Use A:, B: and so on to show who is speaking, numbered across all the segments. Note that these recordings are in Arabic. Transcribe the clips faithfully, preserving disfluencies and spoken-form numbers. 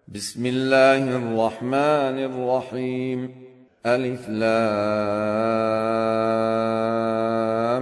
A: بسم الله الرحمن الرحيم. ألف لام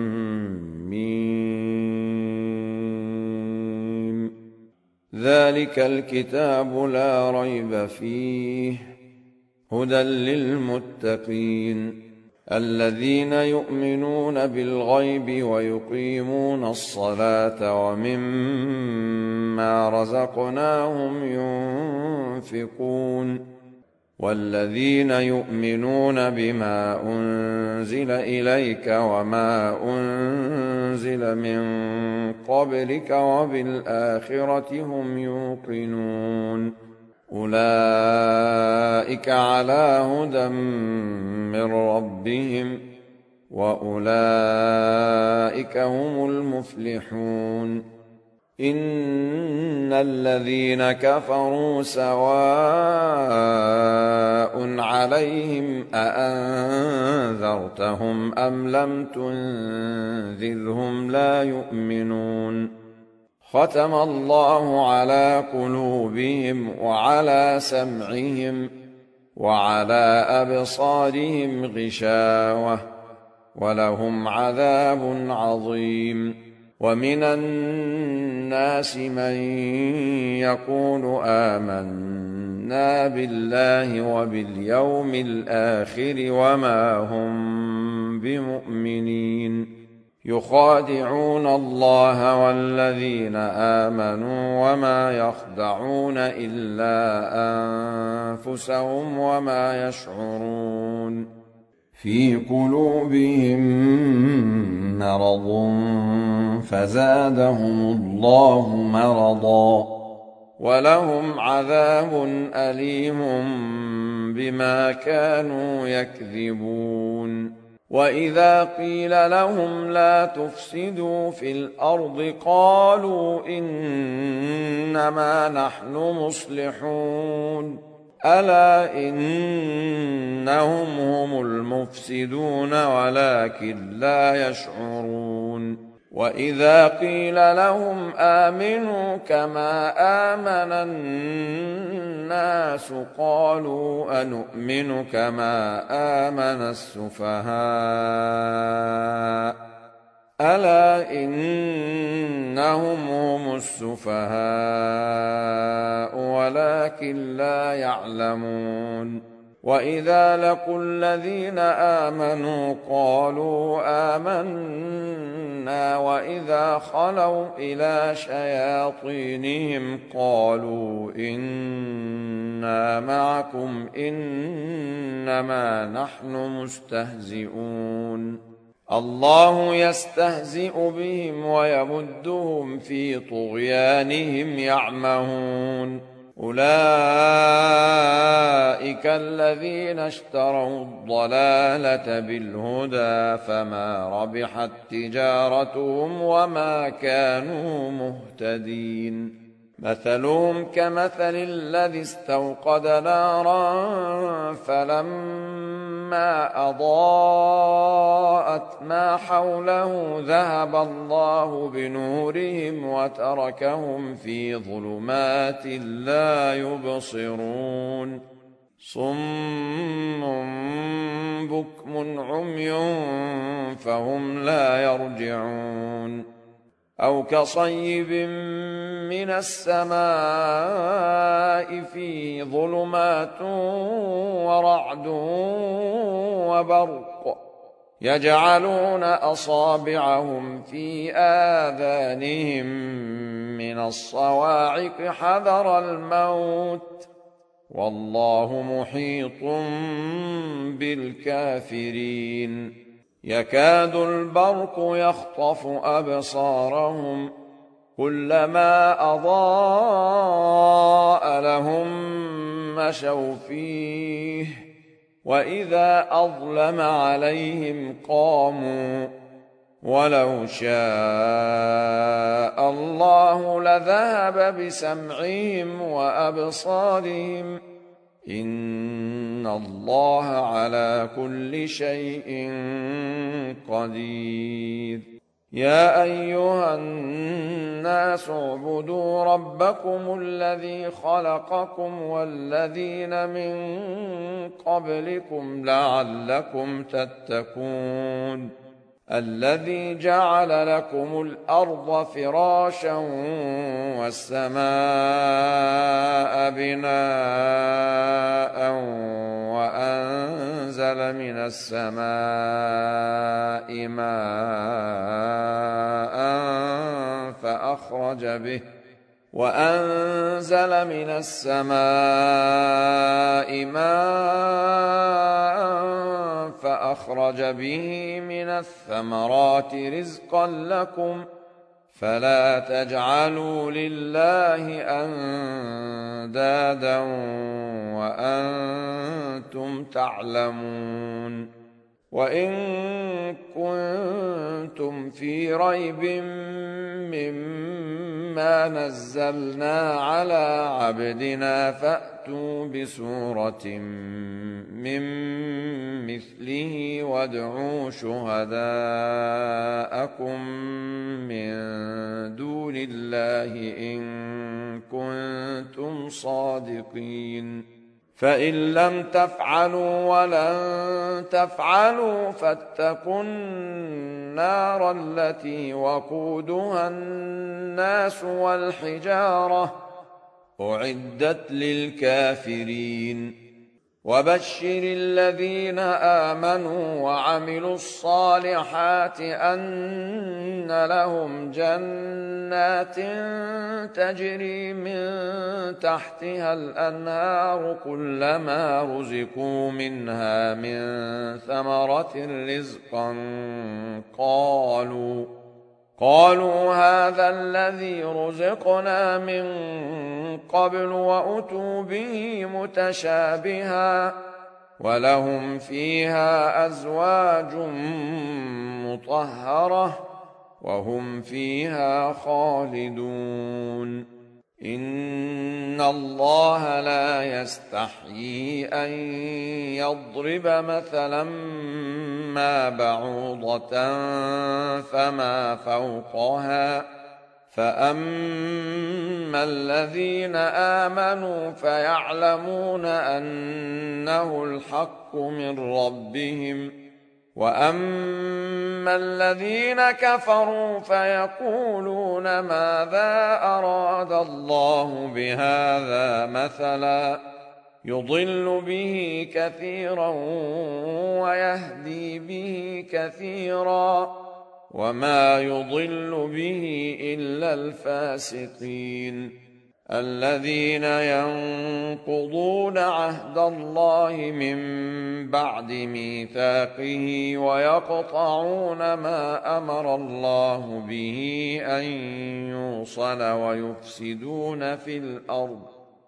A: ميم. ذلك الكتاب لا ريب فيه هدى للمتقين الذين يؤمنون بالغيب ويقيمون الصلاة ومما رزقناهم ينفقون والذين يؤمنون بما أنزل إليك وما أنزل من قبلك وبالآخرة هم يوقنون أولئك على هدى من ربهم وأولئك هم المفلحون. إن الذين كفروا سواء عليهم أأنذرتهم أم لم تنذرهم لا يؤمنون. ختم الله على قلوبهم وعلى سمعهم وعلى أبصارهم غشاوة ولهم عذاب عظيم. ومن الناس من يقول آمنا بالله وباليوم الآخر وما هم بمؤمنين يخادعون الله والذين آمنوا وما يخدعون إلا أنفسهم وما يشعرون. في قلوبهم مرض فزادهم الله مرضا ولهم عذاب أليم بما كانوا يكذبون. وإذا قيل لهم لا تفسدوا في الأرض قالوا إنما نحن مصلحون ألا إنهم هم المفسدون ولكن لا يشعرون. وإذا قيل لهم آمنوا كما آمن الناس قالوا أنؤمن كما آمن السفهاء ألا إنهم هم السفهاء ولكن لا يعلمون. وإذا لقوا الذين آمنوا قالوا آمنا وإذا خلوا إلى شياطينهم قالوا إنا معكم إنما نحن مستهزئون. الله يستهزئ بهم ويمدهم في طغيانهم يعمهون. أولئك الذين اشتروا الضلالة بالهدى فما ربحت تجارتهم وما كانوا مهتدين. مثلهم كمثل الذي استوقد نارا فلما أضاءت ما حوله ذهب الله بنورهم وتركهم في ظلمات لا يبصرون. صم بكم عمي فهم لا يرجعون. أو كصيب من السماء في ظلمات ورعد وبرق يجعلون أصابعهم في آذانهم من الصواعق حذر الموت والله محيط بالكافرين. يكاد البرق يخطف أبصارهم كلما أضاء لهم مشوا فيه وإذا أظلم عليهم قاموا ولو شاء الله لذهب بسمعهم وأبصارهم إن الله على كل شيء قدير. يا أيها الناس اعبدوا ربكم الذي خلقكم والذين من قبلكم لعلكم تتقون الذي جعل لكم الأرض فراشا والسماء بناء وأنزل من السماء ماء فأخرج به وأنزل من السماء ماء فأخرج به من الثمرات رزقا لكم فلا تجعلوا لله أندادا وأنتم تعلمون وإن كنتم في ريب مما نزلنا على عبدنا فأتوا بسورة من مثله وادعوا شهداءكم من دون الله إن كنتم صادقين فإن لم تفعلوا ولن تفعلوا فاتقوا النار التي وقودها الناس والحجارة أعدت للكافرين وبشر الذين آمنوا وعملوا الصالحات أن لهم جنات تجري من تحتها الأنهار كلما رزقوا منها من ثمرة رزقا قالوا قالوا هذا الذي رزقنا من قبل وأتوا به متشابها ولهم فيها أزواج مطهرة وهم فيها خالدون إن الله لا يستحيي أن يضرب مثلا ما بعوضة فما فوقها فأما الذين آمنوا فيعلمون أنه الحق من ربهم وأما الذين كفروا فيقولون ماذا أراد الله بهذا مثلا يضل به كثيرا ويهدي به كثيرا وما يضل به إلا الفاسقين الذين ينقضون عهد الله من بعد ميثاقه ويقطعون ما أمر الله به أن يوصل ويفسدون في الأرض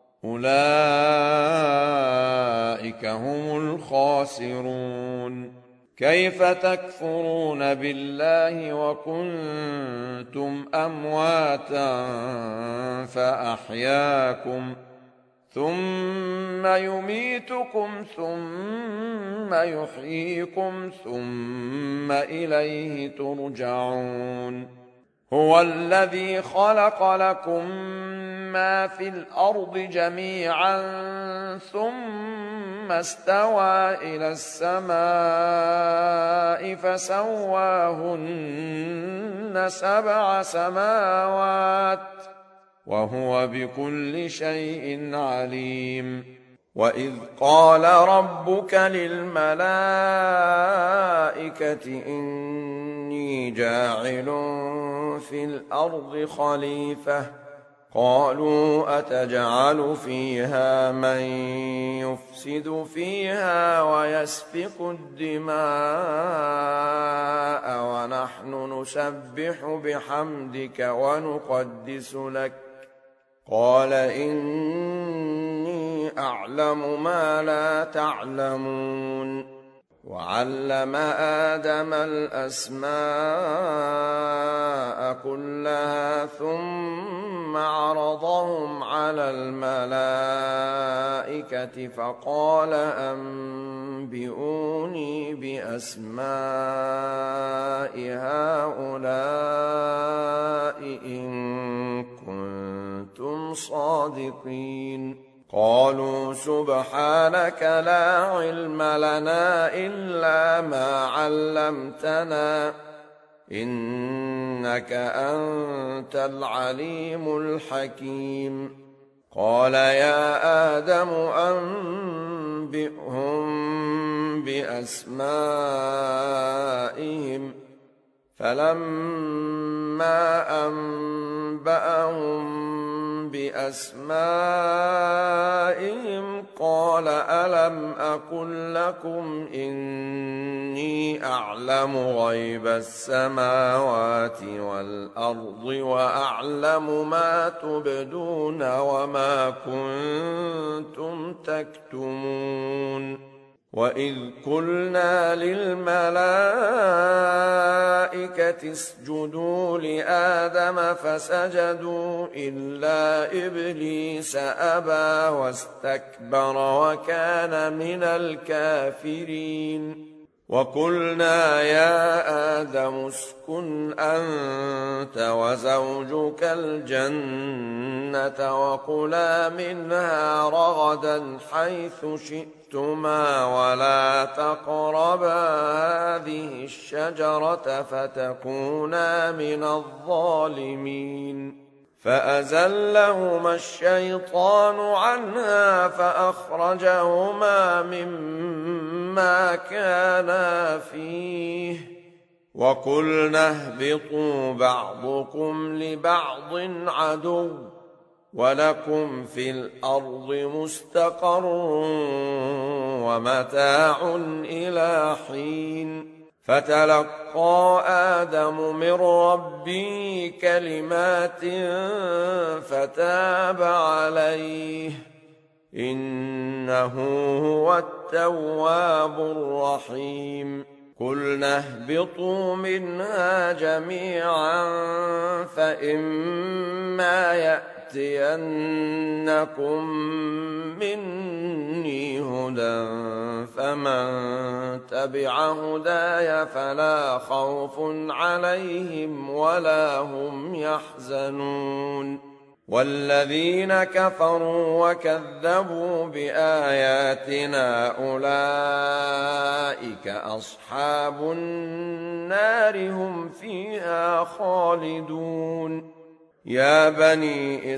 A: أولئك هم الخاسرون كيف تكفرون بالله وكنتم أمواتا فأحياكم ثم يميتكم ثم يحييكم ثم إليه ترجعون هو الذي خلق لكم ما في الأرض جميعا ثم استوى إلى السماء فسواهن سبع سماوات وهو بكل شيء عليم وإذ قال ربك للملائكة إني جاعل في الأرض خليفة قالوا أتجعل فيها من يفسد فيها ويسفك الدماء ونحن نسبح بحمدك ونقدس لك قال إني أعلم ما لا تعلمون وعلم آدم الأسماء كلها ثم عرضهم على الملائكة فقال أنبئوني بأسماء هؤلاء إن كنتم صادقين قالوا سبحانك لا علم لنا إلا ما علمتنا إنك أنت العليم الحكيم قال يا آدم أنبئهم بأسمائهم فلما أنبأهم بأسمائهم قال ألم أقل لكم إني أعلم غيب السماوات والأرض وأعلم ما تبدون وما كنتم تكتمون وإذ قلنا للملائكة اسجدوا لآدم فسجدوا إلا إبليس أبى واستكبر وكان من الكافرين وقلنا يا آدم اسكن أنت وزوجك الجنة وكلا منها رغدا حيث شئتما ولا تقربا هذه الشجرة فتكونا من الظالمين فأزلهما الشيطان عنها فأخرجهما مما كانا فيه وقلنا اهبطوا بعضكم لبعض عدو ولكم في الأرض مستقر ومتاع إلى حين فتلقى آدم من ربه كلمات فتاب عليه إنه هو التواب الرحيم قلنا اهبطوا منها جميعا فإما يأتينكم مني هدى فمن تبع هداي فلا خوف عليهم ولا هم يحزنون والذين كفروا وكذبوا بآياتنا أولئك أصحاب النار هم فيها خالدون يا بني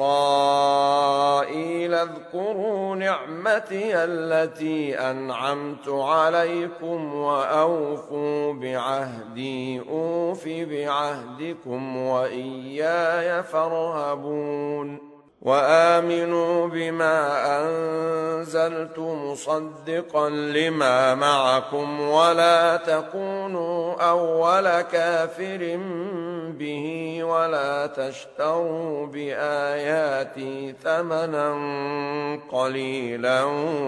A: إسرائيل اذكروا نعمتي التي أنعمت عليكم وأوفوا بعهدي أوف بعهدكم وإياي فارهبون وآمنوا بما أنزلت مصدقا لما معكم ولا تكونوا أول كافر به ولا تشتروا بآياتي ثمنا قليلا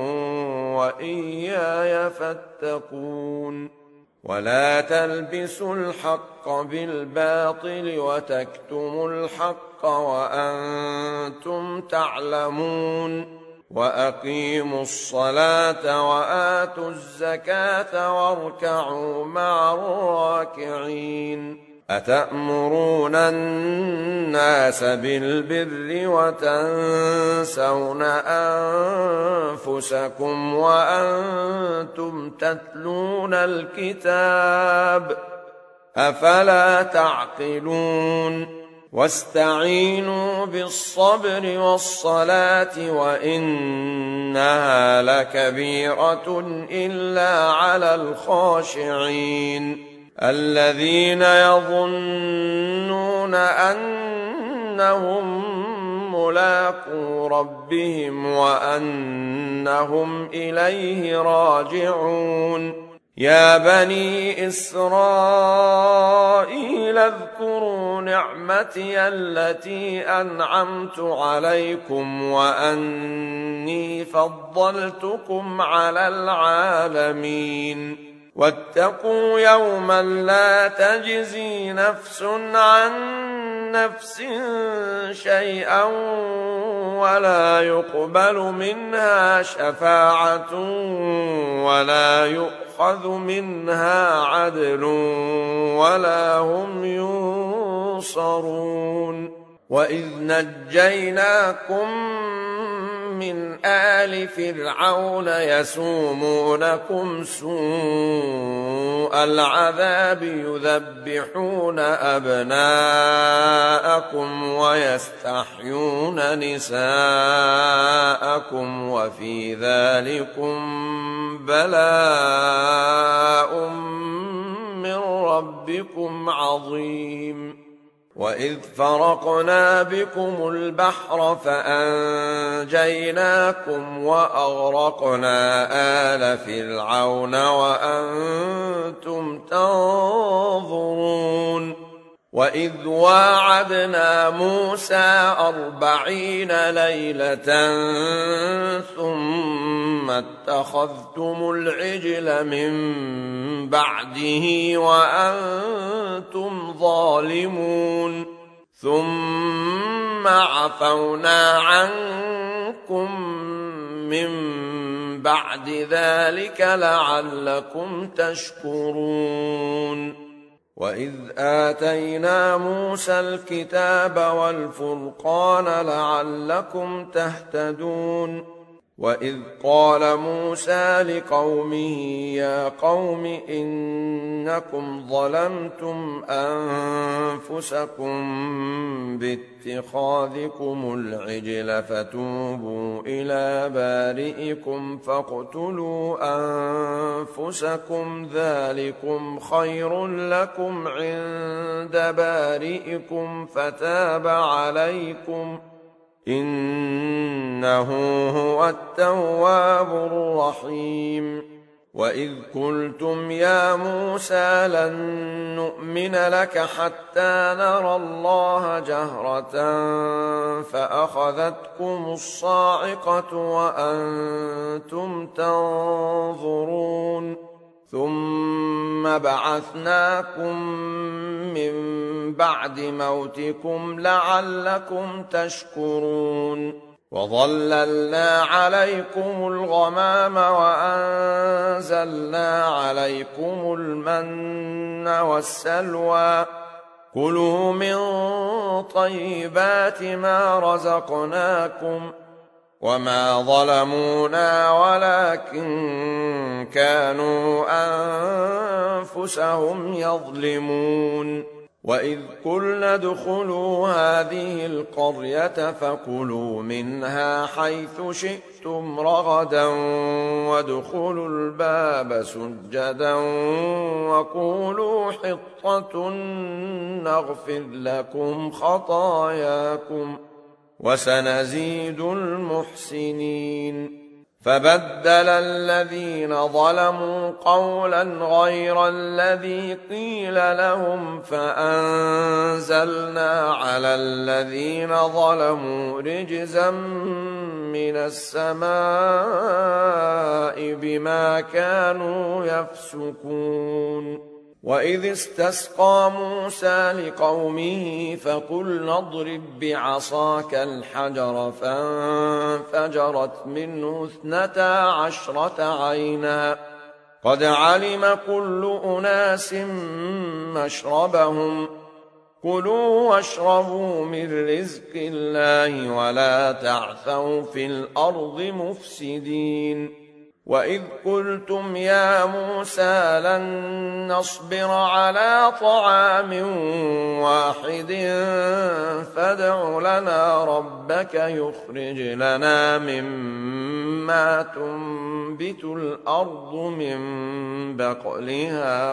A: وإياي فاتقون ولا تلبسوا الحق بالباطل وتكتموا الحق وأنتم تعلمون وأقيموا الصلاة وآتوا الزكاة واركعوا مع الراكعين أتأمرون الناس بالبر وتنسون أنفسكم وأنتم تتلون الكتاب أفلا تعقلون واستعينوا بالصبر والصلاة وإنها لكبيرة إلا على الخاشعين الذين يظنون أنهم ملاقو ربهم وأنهم إليه راجعون يا بني إسرائيل اذكروا نعمتي التي أنعمت عليكم وأني فضلتكم على العالمين واتقوا يوما لا تجزي نفس عن نفس شيئا ولا يقبل منها شفاعة ولا يؤخذ منها عدل ولا هم ينصرون وإذ نجيناكم من آل فرعون يسومونكم سوء العذاب يذبحون أبناءكم ويستحيون نساءكم وفي ذلكم بلاء من ربكم عظيم وإذ فرقنا بكم البحر فأنجيناكم وأغرقنا آل فرعون وأنتم تنظرون وإذ واعدنا موسى أربعين ليلة ثم اتخذتم العجل من بعده وأنتم ظالمون ثم عفونا عنكم من بعد ذلك لعلكم تشكرون وإذ آتينا موسى الكتاب والفرقان لعلكم تهتدون وإذ قال موسى لقومه يا قوم إنكم ظلمتم أنفسكم باتخاذكم العجل فتوبوا إلى بارئكم فاقتلوا أنفسكم ذلكم خير لكم عند بارئكم فتاب عليكم إنه هو التواب الرحيم وإذ قلتم يا موسى لن نؤمن لك حتى نرى الله جهرة فأخذتكم الصاعقة وأنتم تنظرون ثم بعثناكم من بعد موتكم لعلكم تشكرون وظللنا عليكم الغمام وأنزلنا عليكم المن والسلوى كلوا من طيبات ما رزقناكم وما ظلمونا ولكن كانوا أنفسهم يظلمون وإذ قلنا ادخلوا هذه القرية فكلوا منها حيث شئتم رغدا وادخلوا الباب سجدا وقولوا حطة نغفر لكم خطاياكم وسنزيد المحسنين فبدل الذين ظلموا قولا غير الذي قيل لهم فأنزلنا على الذين ظلموا رجزا من السماء بما كانوا يفسقون وإذ استسقى موسى لقومه فقلنا اضرب بعصاك الحجر فانفجرت منه اثنتا عشرة عينا قد علم كل أناس مشربهم كلوا واشربوا من رزق الله ولا تعثوا في الأرض مفسدين وإذ قلتم يا موسى لن نصبر على طعام واحد فادع لنا ربك يخرج لنا مما تنبت الأرض من بقلها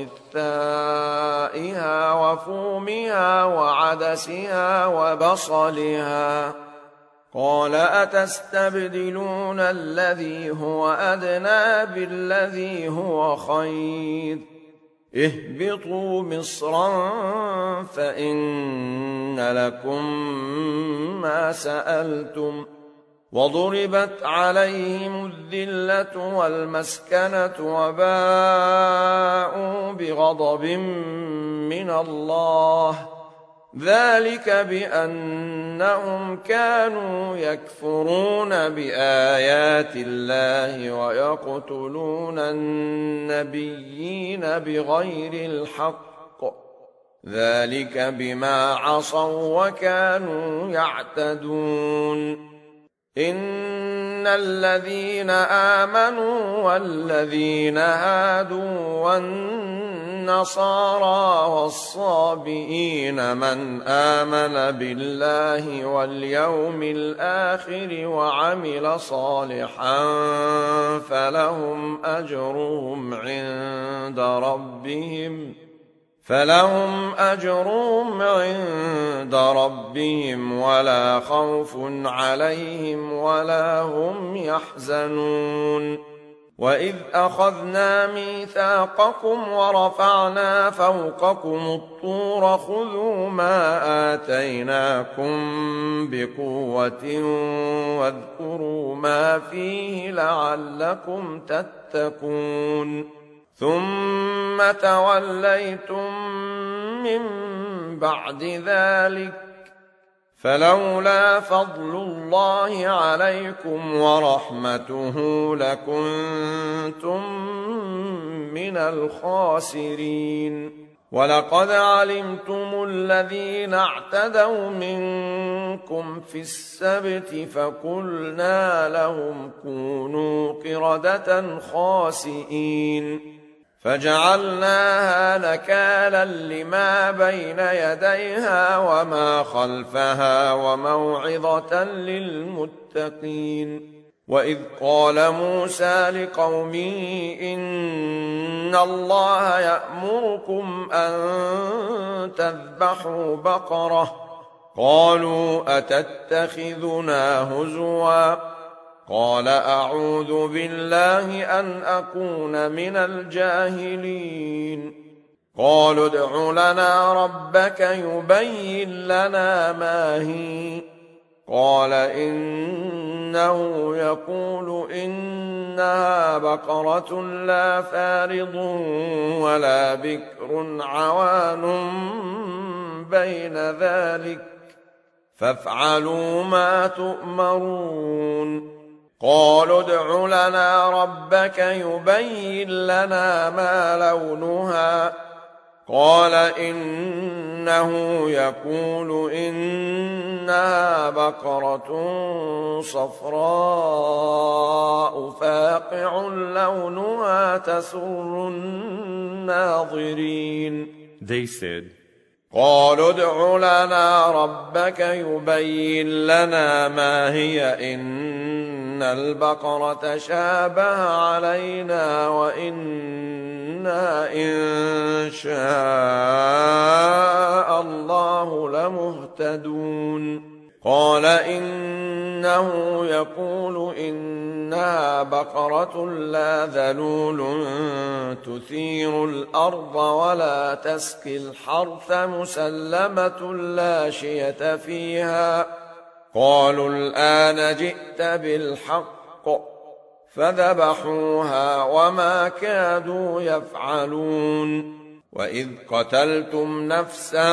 A: وقثائها وفومها وعدسها وبصلها قال أتستبدلون الذي هو أدنى بالذي هو خير اهبطوا مصرا فإن لكم ما سألتم وضربت عليهم الذلة والمسكنة وباءوا بغضب من الله ذلك بأنهم كانوا يكفرون بآيات الله ويقتلون النبيين بغير الحق، ذلك بما عصوا وكانوا يعتدون. إن الذين آمنوا والذين هادوا والنصارى والصابئين من آمن بالله واليوم الآخر وعمل صالحا فلهم أجرهم عند ربهم فلهم أجرهم عند ربهم ولا خوف عليهم ولا هم يحزنون. وإذ أخذنا ميثاقكم ورفعنا فوقكم الطور خذوا ما آتيناكم بقوة واذكروا ما فيه لعلكم تتقون. ثم توليتم من بعد ذلك فلولا فضل الله عليكم ورحمته لكنتم من الخاسرين. ولقد علمتم الذين اعتدوا منكم في السبت فقلنا لهم كونوا قردة خاسئين فجعلناها نكالا لما بين يديها وما خلفها وموعظة للمتقين. وإذ قال موسى لقومه إن الله يأمركم أن تذبحوا بقرة قالوا أتتخذنا هزوا قال أعوذ بالله أن أكون من الجاهلين. قالوا ادع لنا ربك يبين لنا ما هي قال إنه يقول إنها بقرة لا فارض ولا بكر عوان بين ذلك فافعلوا ما تؤمرون. قالوا ادع لنا ربك يبين لنا ما لونها قال إنه يقول إنها بقرة صفراء فاقع لونها تسر الناظرين.
B: They said,
A: قالوا ادع لنا ربك يبين لنا ما هي إن البقرة شابه علينا وإنا إن شاء الله لمهتدون. قال إنه يقول إنها بقرة لا ذلول تثير الأرض ولا تسقي الحرث مسلمة لا شية فيها. قالوا الآن جئت بالحق فذبحوها وما كادوا يفعلون. وإذ قتلتم نفسا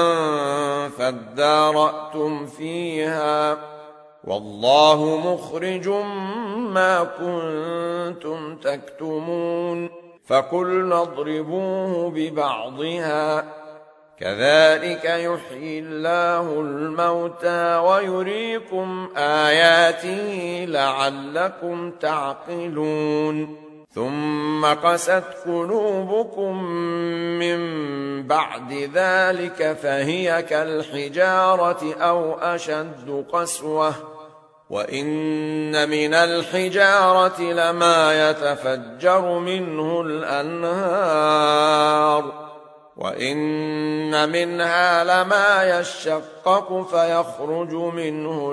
A: فادارأتم فيها والله مخرج ما كنتم تكتمون. فقلنا اضربوه ببعضها كذلك يحيي الله الموتى ويريكم آياته لعلكم تعقلون. ثم قست قلوبكم من بعد ذلك فهي كالحجارة أو أشد قسوة وإن من الحجارة لما يتفجر منه الأنهار وإن منها لما يشقق فيخرج منه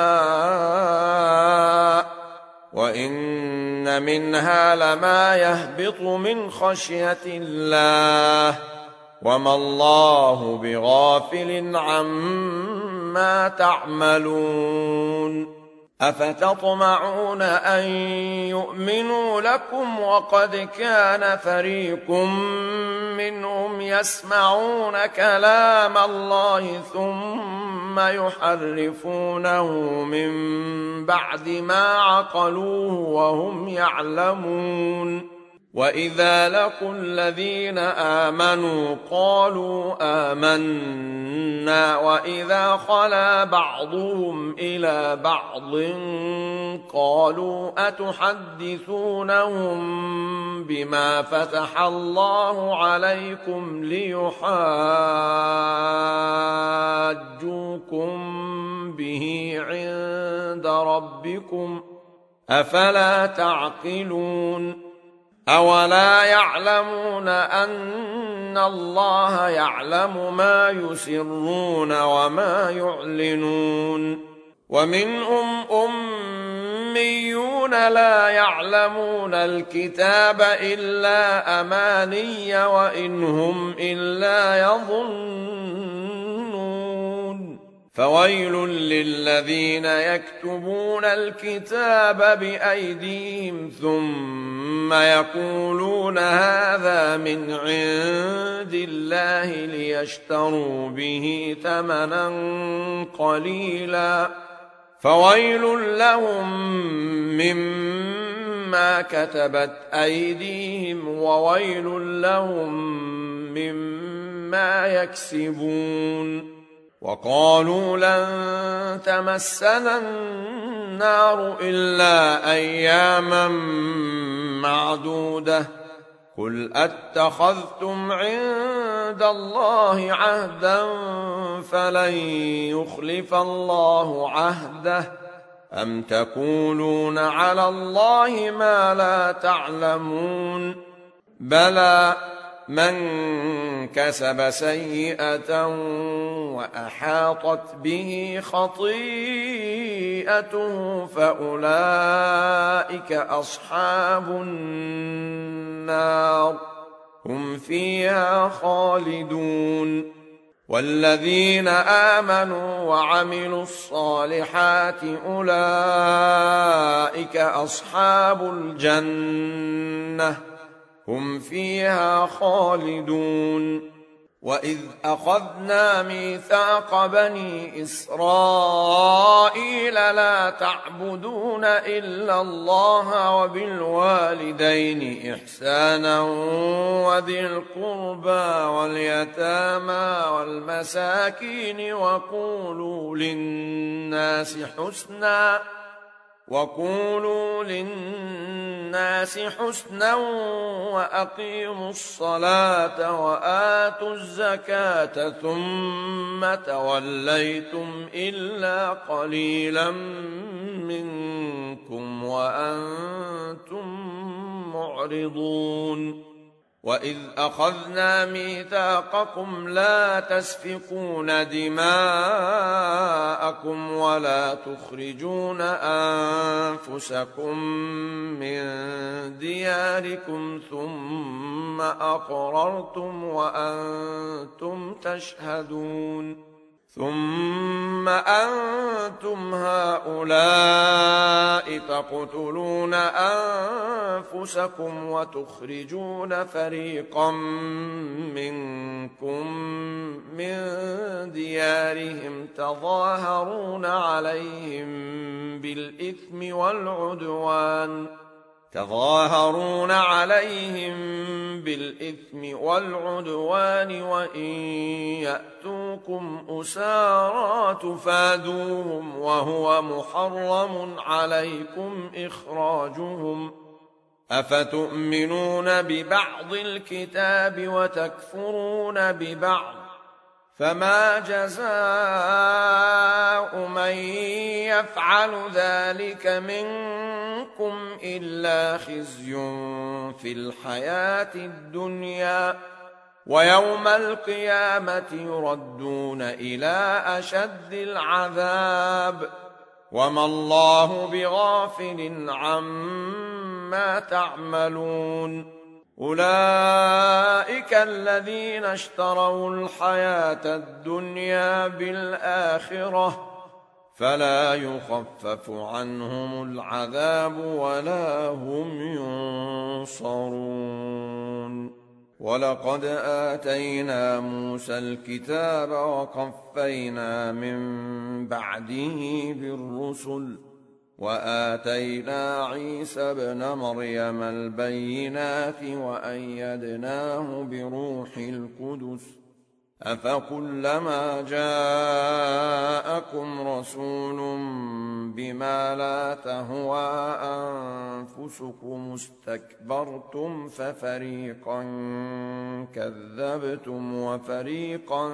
A: الماء وإن منها لما يهبط من خشية الله وما الله بغافل عما تعملون. أفتطمعون أن يؤمنوا لكم وقد كان فريق منهم يسمعون كلام الله ثم يحرفونه من بعد ما عقلوه وهم يعلمون وإذا لقوا الذين آمنوا قالوا آمنا وإذا خلا بعضهم إلى بعض قالوا أتحدثونهم بما فتح الله عليكم ليحاجوكم به عند ربكم أفلا تعقلون أولا يعلمون أن الله يعلم ما يسرون وما يعلنون ومنهم أميون لا يعلمون الكتاب إلا أماني وإن هم إلا يظنون فويل للذين يكتبون الكتاب بأيديهم ثم يقولون هذا من عند الله ليشتروا به ثمنا قليلا فويل لهم مما كتبت أيديهم وويل لهم مما يكسبون وقالوا لن تمسنا النار إلا أياما معدودة قل أتخذتم عند الله عهدا فلن يخلف الله عهده أم تقولون على الله ما لا تعلمون بلى من كسب سيئة وأحاطت به خطيئته فأولئك أصحاب النار هم فيها خالدون والذين آمنوا وعملوا الصالحات أولئك أصحاب الجنة هم فيها خالدون وإذ أخذنا ميثاق بني إسرائيل لا تعبدون إلا الله وبالوالدين إحسانا وذي القربى واليتامى والمساكين وقولوا للناس حسنا وقولوا للناس حسنا وأقيموا الصلاة وآتوا الزكاة ثم توليتم إلا قليلا منكم وأنتم معرضون وإذ أخذنا ميثاقكم لا تسفكون دماءكم ولا تخرجون أنفسكم من دياركم ثم أقررتم وأنتم تشهدون ثم أنتم هؤلاء تقتلون أنفسكم وتخرجون فريقا منكم من ديارهم تظاهرون عليهم بالإثم والعدوان تظاهرون عليهم بالإثم والعدوان وإن يأتوكم أسارى تفادوهم وهو محرم عليكم إخراجهم أفتؤمنون ببعض الكتاب وتكفرون ببعض فما جزاء من يفعل ذلك منكم إلا خزي في الحياة الدنيا ويوم القيامة يردون إلى أشد العذاب وما الله بغافل عما تعملون أولئك الذين اشتروا الحياة الدنيا بالآخرة فلا يخفف عنهم العذاب ولا هم ينصرون. ولقد آتينا موسى الكتاب وقفينا من بعده بالرسل، وآتينا عيسى ابن مريم البينات وأيدناه بروح القدس. أفكلما جاءكم رسول بما لا تهوى أنفسكم استكبرتم ففريقا كذبتم وفريقا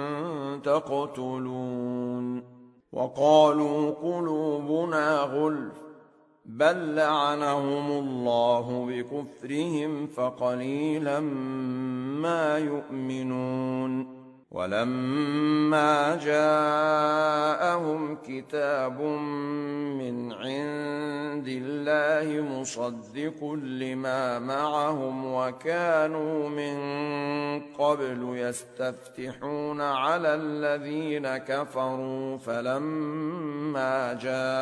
A: تقتلون. وقالوا قلوبنا غلف بل لعنهم الله بكفرهم فقليلا ما يؤمنون. ولما جاءهم كتاب من عند الله مصدق لما معهم وكانوا من قبل يستفتحون على الذين كفروا فلما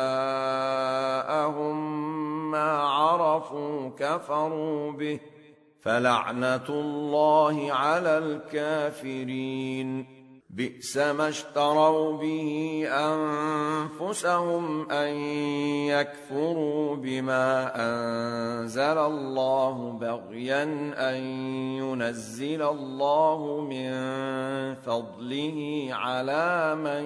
A: جاءهم ما عرفوا كفروا به فلعنة الله على الكافرين. بئس ما اشتروا به أنفسهم أن يكفروا بما أنزل الله بغيا أن ينزل الله من فضله على من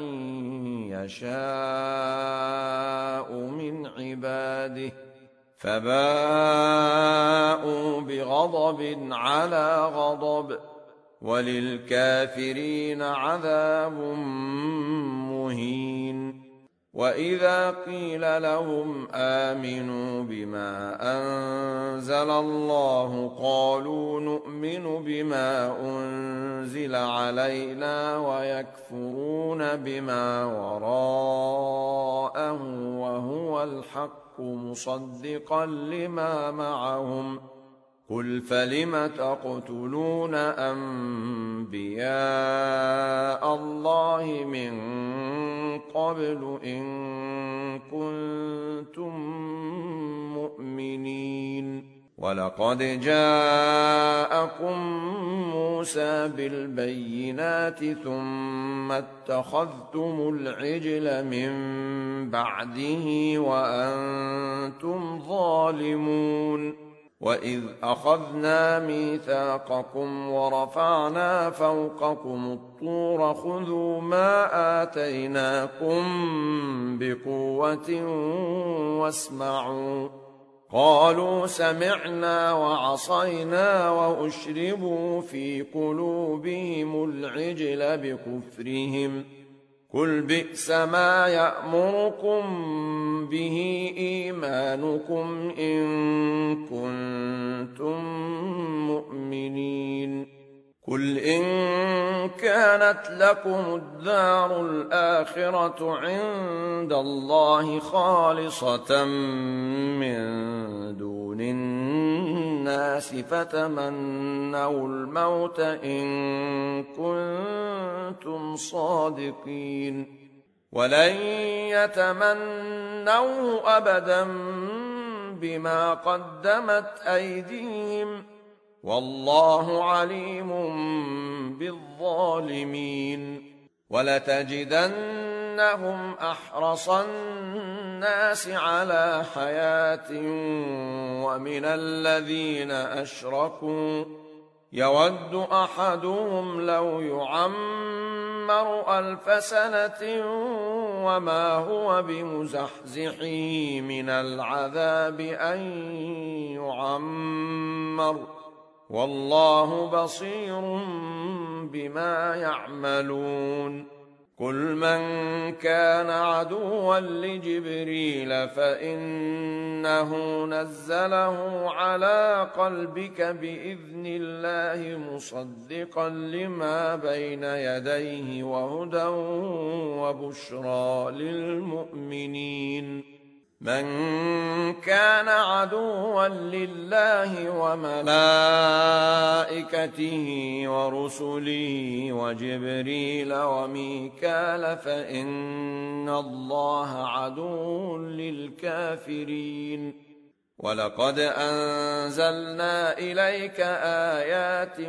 A: يشاء من عباده، فباءوا بغضب على غضب وللكافرين عذاب مهين. وإذا قيل لهم آمنوا بما أنزل الله قالوا نؤمن بما أنزل علينا ويكفرون بما وراءه وهو الحق مصدقا لما معهم. قل فلم تقتلون أنبياء الله من قبل إن كنتم مؤمنين. ولقد جاءكم موسى بالبينات ثم اتخذتم العجل من بعده وأنتم ظالمون. وإذ أخذنا ميثاقكم ورفعنا فوقكم الطور خذوا ما آتيناكم بقوة واسمعوا. قالوا سمعنا وعصينا وأشربوا في قلوبهم العجل بكفرهم. قل بئس ما يأمركم به إيمانكم إن كنتم مؤمنين. قل إن كانت لكم الدار الآخرة عند الله خالصة من دون الناس فتمنوا الموت إن كنتم صادقين. ولن يتمنوه أبدا بما قدمت أيديهم والله عليم بالظالمين. ولتجدنهم أحرص الناس على حياة ومن الذين أشركوا يود أحدهم لو يعمر ألف سنة وما هو بمزحزحه من العذاب أن يعمر والله بصير بما يعملون. قل من كان عدوا لجبريل فإنه نزله على قلبك بإذن الله مصدقا لما بين يديه وهدى وبشرى للمؤمنين. من كان عدوا لله وملائكته ورسله وجبريل وميكال فإن الله عدو للكافرين ولقد أنزلنا إليك آيات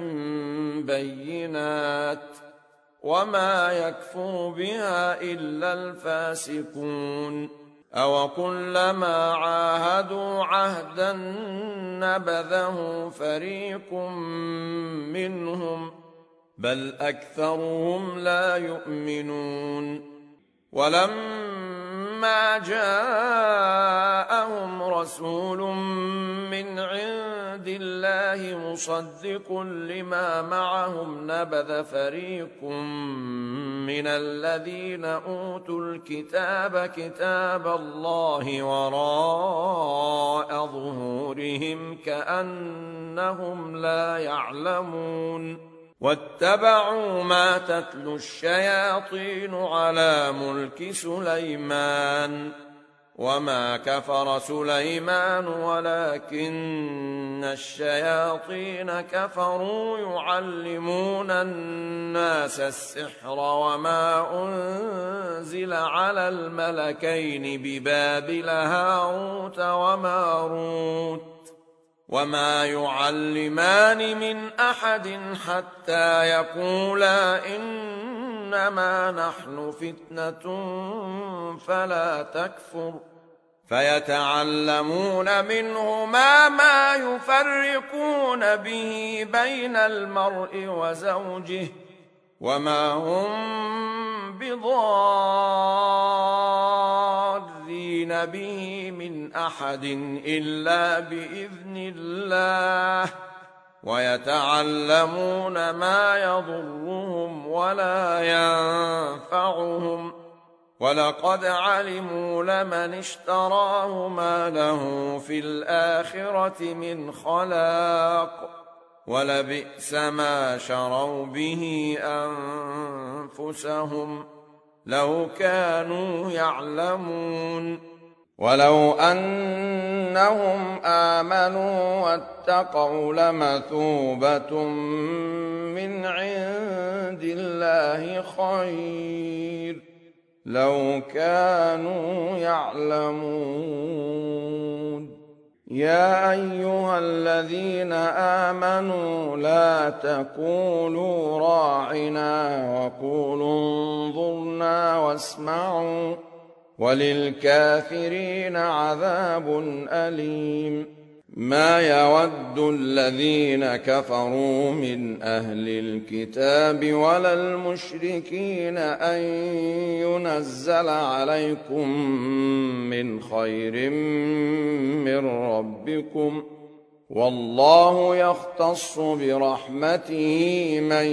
A: بينات وما يكفر بها إلا الفاسقون أو كلما عاهدوا عهدا نبذه فريق منهم بل أكثرهم لا يؤمنون ولما جاءهم رسول من عند الله مصدق لما معهم نبذ فريق من الذين أوتوا الكتاب كتاب الله وراء ظهورهم كأنهم لا يعلمون واتبعوا ما تتلو الشياطين على ملك سليمان وما كفر سليمان ولكن الشياطين كفروا يعلمون الناس السحر وما أنزل على الملكين ببابل هاروت وماروت وما يعلمان من أحد حتى يقولا إنما نحن فتنة فلا تكفر فيتعلمون منهما ما يفرقون به بين المرء وزوجه وما هم بضارين به من أحد إلا بإذن الله ويتعلمون ما يضرهم ولا ينفعهم ولقد علموا لمن اشتراه ما له في الآخرة من خلاق ولبئس ما شروا به أنفسهم لو كانوا يعلمون ولو أنهم آمنوا واتقوا لمثوبة من عند الله خير لو كانوا يعلمون يا أيها الذين آمنوا لا تقولوا راعنا وقولوا انظرنا واسمعوا وللكافرين عذاب أليم ما يود الذين كفروا من أهل الكتاب ولا المشركين أن ينزل عليكم من خير من ربكم والله يختص برحمته من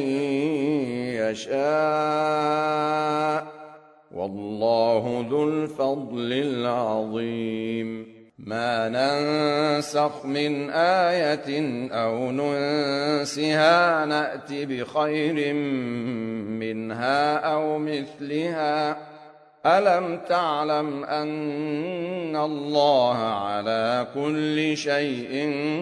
A: يشاء والله ذو الفضل العظيم ما ننسخ من آية أو ننسها نأت بخير منها أو مثلها ألم تعلم أن الله على كل شيء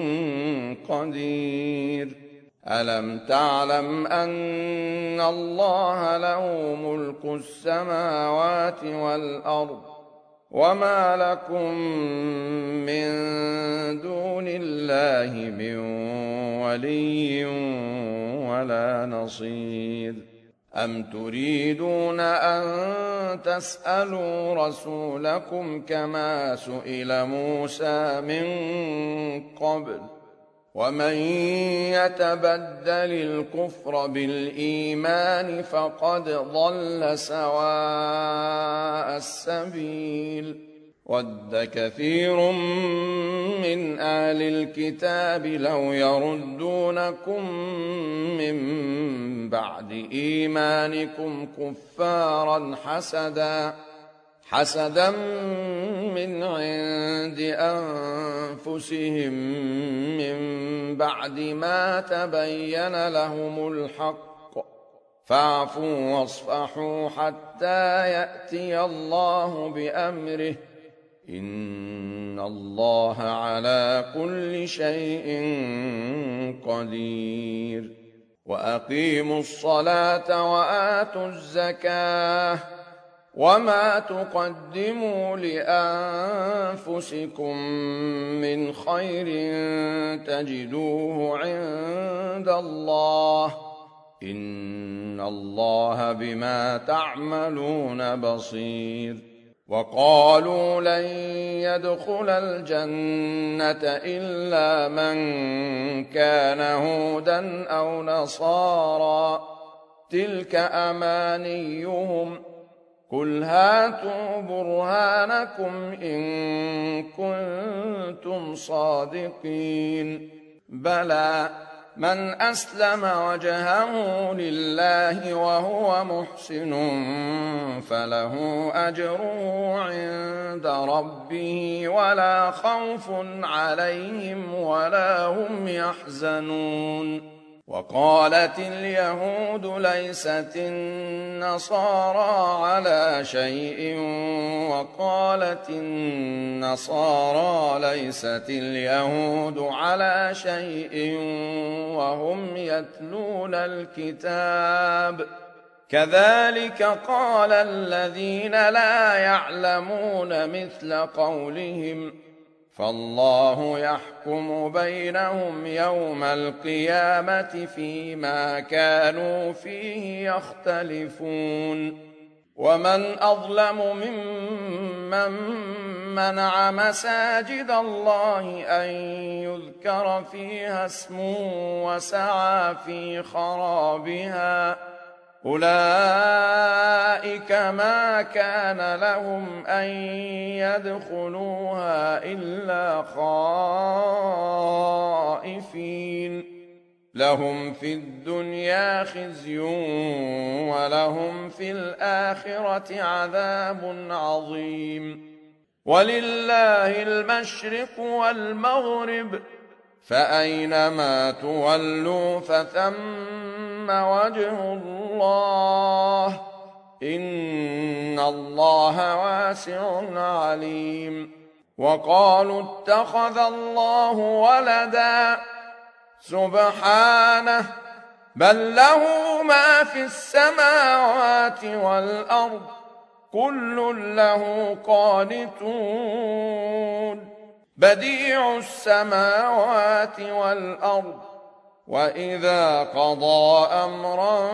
A: قدير ألم تعلم أن الله له ملك السماوات والأرض وما لكم من دون الله من ولي ولا نصير أم تريدون أن تسألوا رسولكم كما سئل موسى من قبل ومن يتبدل الكفر بالإيمان فقد ضل سواء السبيل ود كثير من أهل الكتاب لو يردونكم من بعد إيمانكم كفارا حسدا حسدا من عند أنفسهم من بعد ما تبين لهم الحق فاعفوا واصفحوا حتى يأتي الله بأمره إن الله على كل شيء قدير. وأقيموا الصلاة وآتوا الزكاة وما تقدموا لأنفسكم من خير تجدوه عند الله إن الله بما تعملون بصير. وقالوا لن يدخل الجنة إلا من كان هودا أو نصارى تلك أمانيهم قل هاتوا برهانكم إن كنتم صادقين بلى من أسلم وجهه لله وهو محسن فله أجره عند ربه ولا خوف عليهم ولا هم يحزنون. وقالت اليهود ليست النصارى على شيء وقالت النصارى ليست اليهود على شيء وهم يتلون الكتاب كذلك قال الذين لا يعلمون مثل قولهم فالله يحكم بينهم يوم القيامة فيما كانوا فيه يختلفون. ومن أظلم ممن منع مساجد الله أن يذكر فيها اسمه وسعى في خرابها أولئك ما كان لهم أن يدخلوها إلا خائفين لهم في الدنيا خزي ولهم في الآخرة عذاب عظيم. ولله المشرق والمغرب فأينما تولوا فثم وجه الله إن الله واسع عليم. وقالوا اتخذ الله ولدا سبحانه بل له ما في السماوات والأرض كل له قانتون بديع السماوات والأرض وإذا قضى أمرا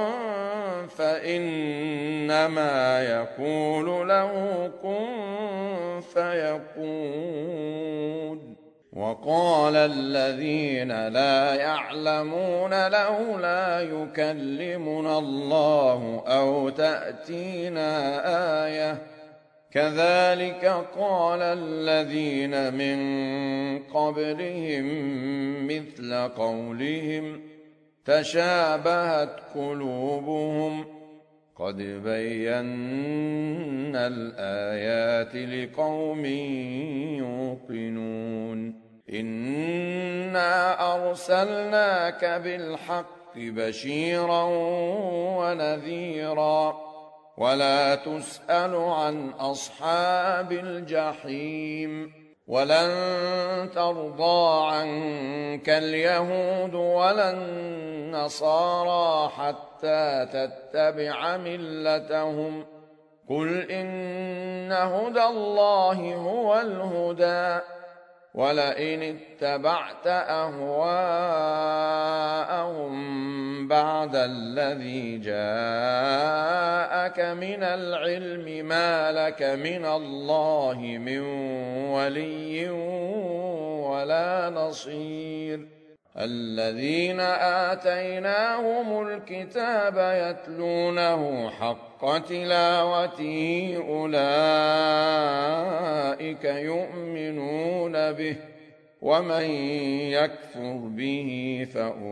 A: فإنما يقول له كن فيكون. وقال الذين لا يعلمون لولا يكلمنا الله أو تأتينا آية كذلك قال الذين من قبلهم مثل قولهم تشابهت قلوبهم قد بينا الآيات لقوم يوقنون. إنا أرسلناك بالحق بشيرا ونذيرا ولا تسأل عن أصحاب الجحيم. ولن ترضى عنك اليهود ولا النصارى حتى تتبع ملتهم قل إن هدى الله هو الهدى ولئن اتبعت أهواءهم بعد الذي جاءك من العلم ما لك من الله من ولي ولا نصير. الذين آتيناهم الكتاب يتلونه حق تلاوته أولئك يؤمنون به ومن يكفر به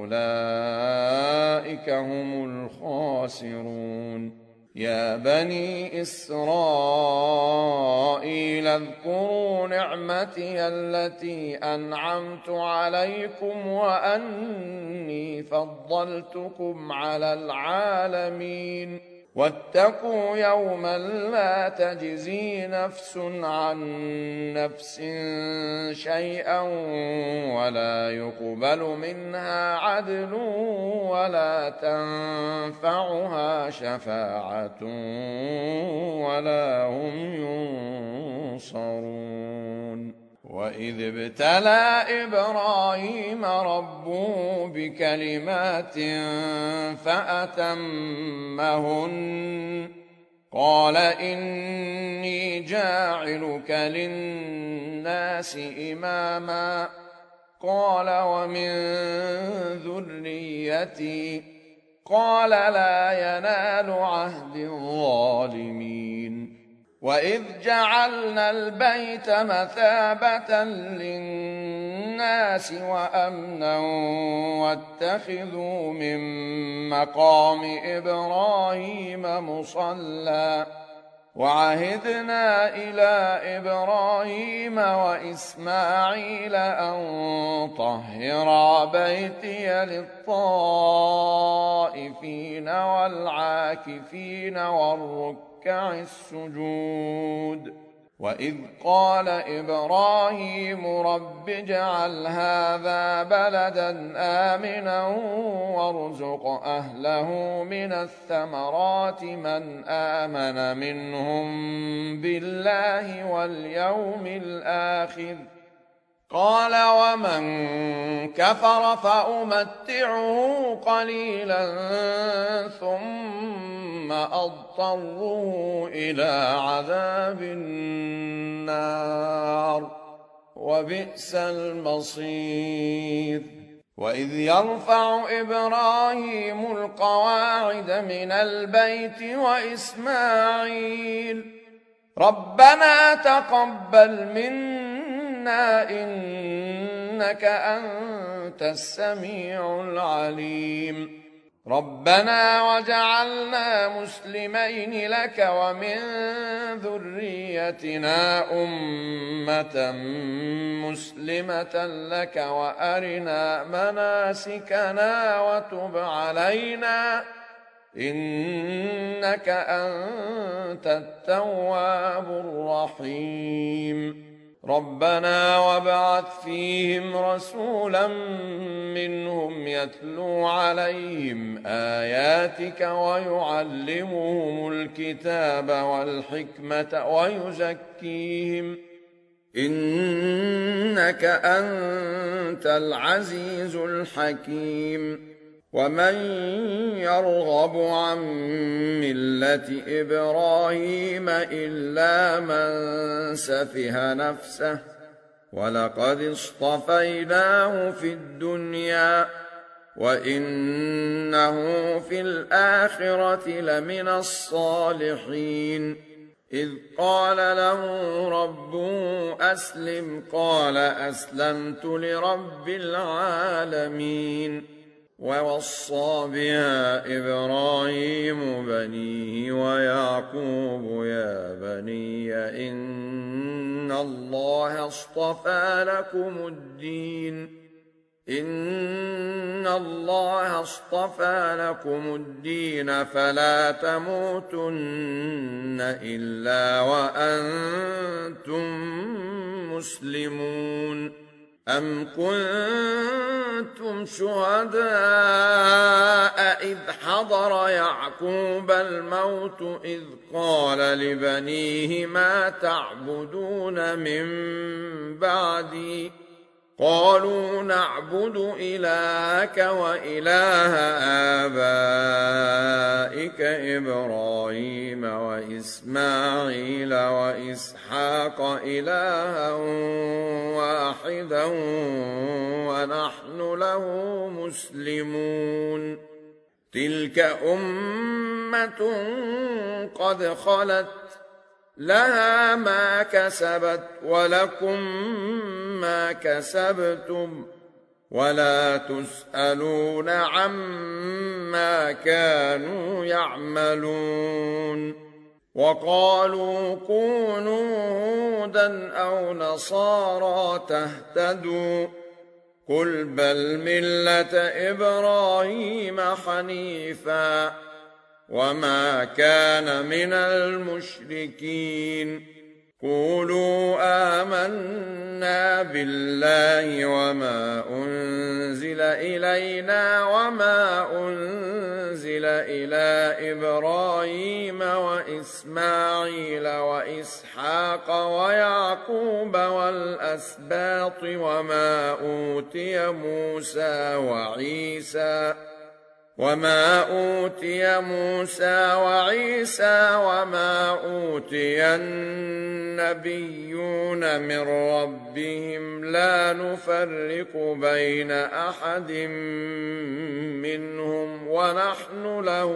A: فأولئك هم الخاسرون. يا بني إسرائيل اذكروا نعمتي التي أنعمت عليكم وأني فضلتكم على العالمين. واتقوا يوما لا تجزي نفس عن نفس شيئا ولا يقبل منها عدل ولا تنفعها شفاعة ولا هم ينصرون. وإذ ابتلى إبراهيم ربه بكلمات فأتمهن قال إني جاعلك للناس إماما قال ومن ذريتي قال لا ينال عهد الظالمين. وإذ جعلنا البيت مثابة للناس وأمنا واتخذوا من مقام إبراهيم مصلى وعهدنا إلى إبراهيم وإسماعيل أن طهرا بيتي للطائفين والعاكفين والركع السجود. وإذ قال إبراهيم رب اجعل هذا بلدا آمنا وارزق أهله من الثمرات من آمن منهم بالله واليوم الآخر قال ومن كفر فأمتعه قليلا ثم أضطره إلى عذاب النار وبئس المصير. وإذ يرفع إبراهيم القواعد من البيت وإسماعيل ربنا تقبل منا إنك أنت السميع العليم ربنا وجعلنا مسلمين لك ومن ذريتنا أمة مسلمة لك وأرنا مناسكنا وتب علينا إنك أنت التواب الرحيم. ربنا وابعث فيهم رسولا منهم يتلو عليهم آياتك ويعلمهم الكتاب والحكمة ويزكيهم إنك أنت العزيز الحكيم. ومن يرغب عن ملة إبراهيم إلا من سفه نفسه ولقد اصطفيناه في الدنيا وإنه في الآخرة لمن الصالحين. إذ قال له ربه أسلم قال أسلمت لرب العالمين. ووصى بها إبراهيم بنيه ويعقوب يا بني إن الله اصطفى لكم الدين إن الله اصطفى لكم الدين فلا تموتن إلا وأنتم مسلمون. أم كنتم شهداء إذ حضر يعقوب الموت إذ قال لبنيه ما تعبدون من بعدي قالوا نعبد إلهك وإله آبائك إبراهيم وإسماعيل وإسحاق إلها واحدا ونحن له مسلمون. تلك أمة قد خلت لها ما كسبت ولكم ما كسبتم ولا تسألون عما كانوا يعملون. وقالوا كونوا هودا أو نصارى تهتدوا قل بل ملة إبراهيم حنيفا وما كان من المشركين قولوا آمنا بالله وما أنزل إلينا وما أنزل إلى إبراهيم وإسماعيل وإسحاق ويعقوب والأسباط وما أوتي موسى وعيسى وما أوتي موسى وعيسى وما أوتي النبيون من ربهم لا نفرق بين أحد منهم ونحن له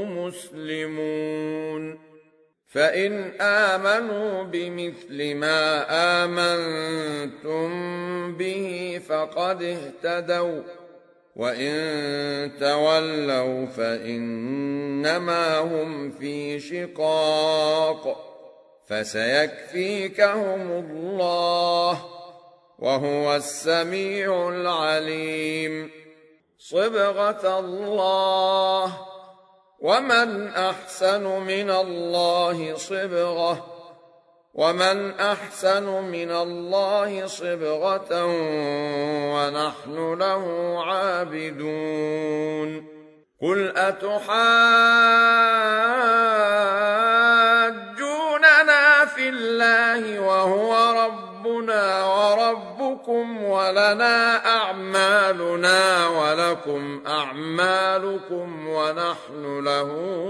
A: مسلمون فإن آمنوا بمثل ما آمنتم به فقد اهتدوا وإن تولوا فإنما هم في شقاق فسيكفيكهم الله وهو السميع العليم صبغة الله ومن أحسن من الله صبغة ومن أحسن من الله صبغة ونحن له عابدون قل أتحاجوننا في الله وهو ربنا وربكم ولنا أعمالنا ولكم أعمالكم ونحن له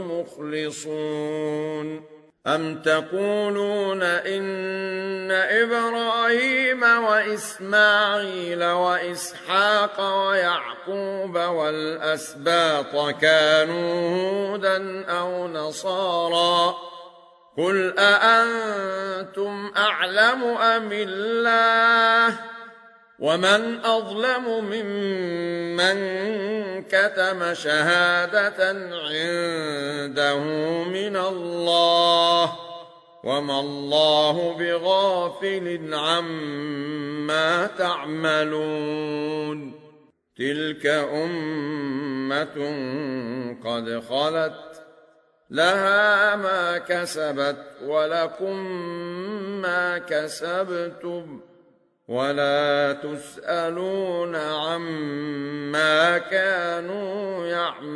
A: مخلصون أم تقولون إن إبراهيم وإسماعيل وإسحاق ويعقوب والأسباط كانوا هودا أو نصارى قل أأنتم أعلم أم الله ومن أظلم ممن كتم شهادة عنده من الله وما الله بغافل عما تعملون تلك أمة قد خلت لها ما كسبت ولكم ما كسبتم ولا تسألون عما كانوا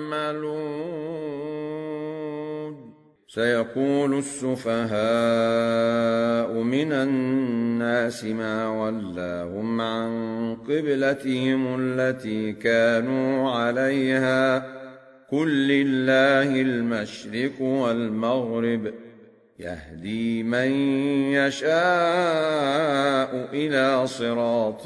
A: يعملون سيقول السفهاء من الناس ما ولاهم عن قبلتهم التي كانوا عليها قل لله المشرق والمغرب يهدي من يشاء إلى صراط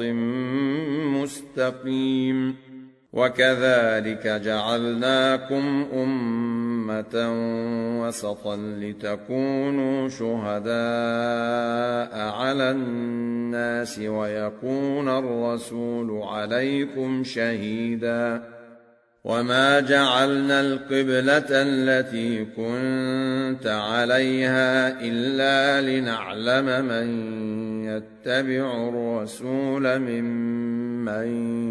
A: مستقيم وكذلك جعلناكم أمة وسطا لتكونوا شهداء على الناس ويكون الرسول عليكم شهيدا وما جعلنا القبلة التي كنت عليها إلا لنعلم من يتبع الرسول ممن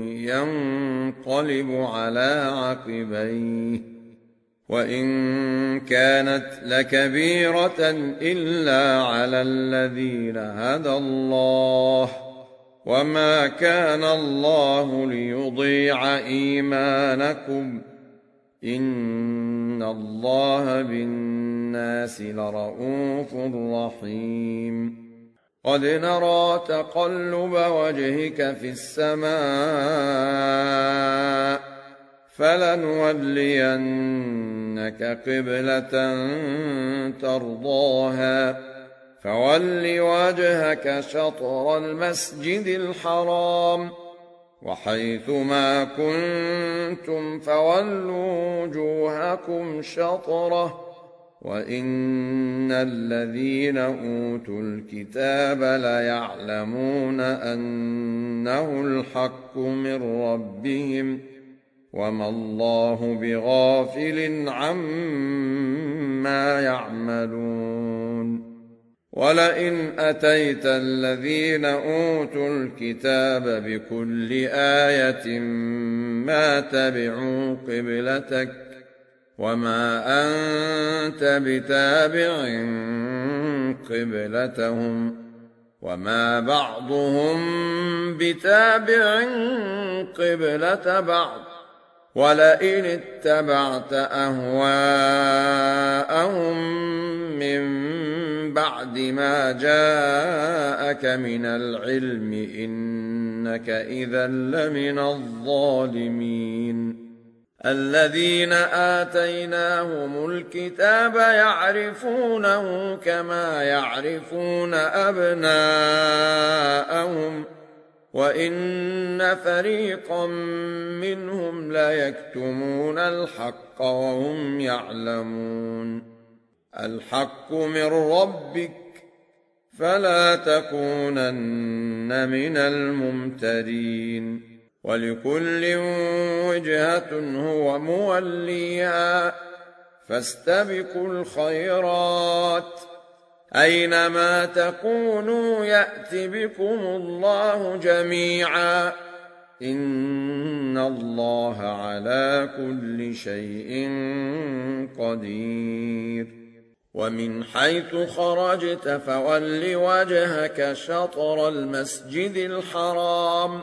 A: ينقلب على عقبيه وإن كانت لكبيرة إلا على الذين هدى الله وما كان الله ليضيع إيمانكم إن الله بالناس لرءوف رحيم قد نرى تقلب وجهك في السماء فلنولينك قبلة ترضاها فول وجهك شطر المسجد الحرام وحيث ما كنتم فولوا وجوهكم شطره وإن الذين أوتوا الكتاب ليعلمون أنه الحق من ربهم وما الله بغافل عما يعملون ولئن أتيت الذين أوتوا الكتاب بكل آية ما تبعوا قبلتك وما أنت بتابع قبلتهم وما بعضهم بتابع قبلة بعض ولئن اتبعت أهواءهم من بعد ما جاءك من العلم إنك إذا لمن الظالمين الذين آتيناهم الكتاب يعرفونه كما يعرفون أبناءهم وإن فريقا منهم ليكتمون الحق وهم يعلمون الحق من ربك فلا تكونن من الممترين ولكل وجهة هو موليها فاستبقوا الخيرات أينما تكونوا يأت بكم الله جميعا إن الله على كل شيء قدير ومن حيث خرجت فول وجهك شطر المسجد الحرام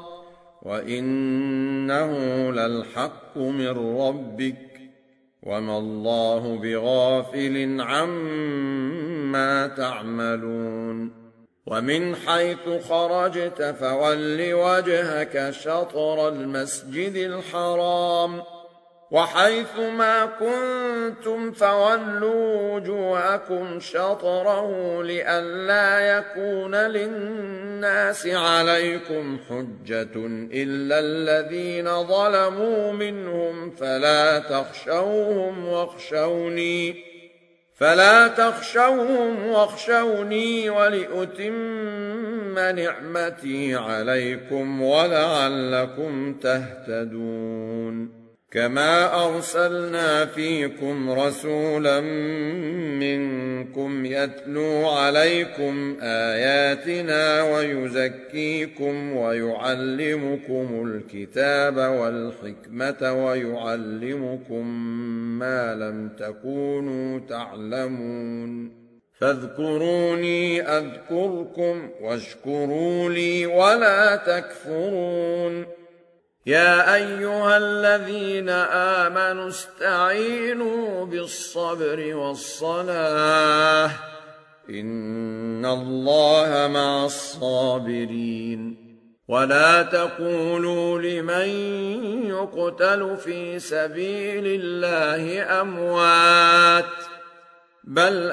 A: وإنه للحق من ربك وما الله بغافل عما تعملون ومن حيث خرجت فول وجهك شطر المسجد الحرام وحيث ما كنتم فولوا وجوهكم شطره لئلا يكون للناس عليكم حجة إلا الذين ظلموا منهم فلا تخشوهم واخشوني فلا تخشوهم واخشوني ولأتم نعمتي عليكم ولعلكم تهتدون كما أرسلنا فيكم رسولا منكم يتلو عليكم آياتنا ويزكيكم ويعلمكم الكتاب والحكمة ويعلمكم ما لم تكونوا تعلمون فاذكروني أذكركم واشكروا لي ولا تكفرون يا أيها الذين آمنوا استعينوا بالصبر والصلاة إن الله مع الصابرين ولا تقولوا لمن يقتل في سبيل الله أموات بل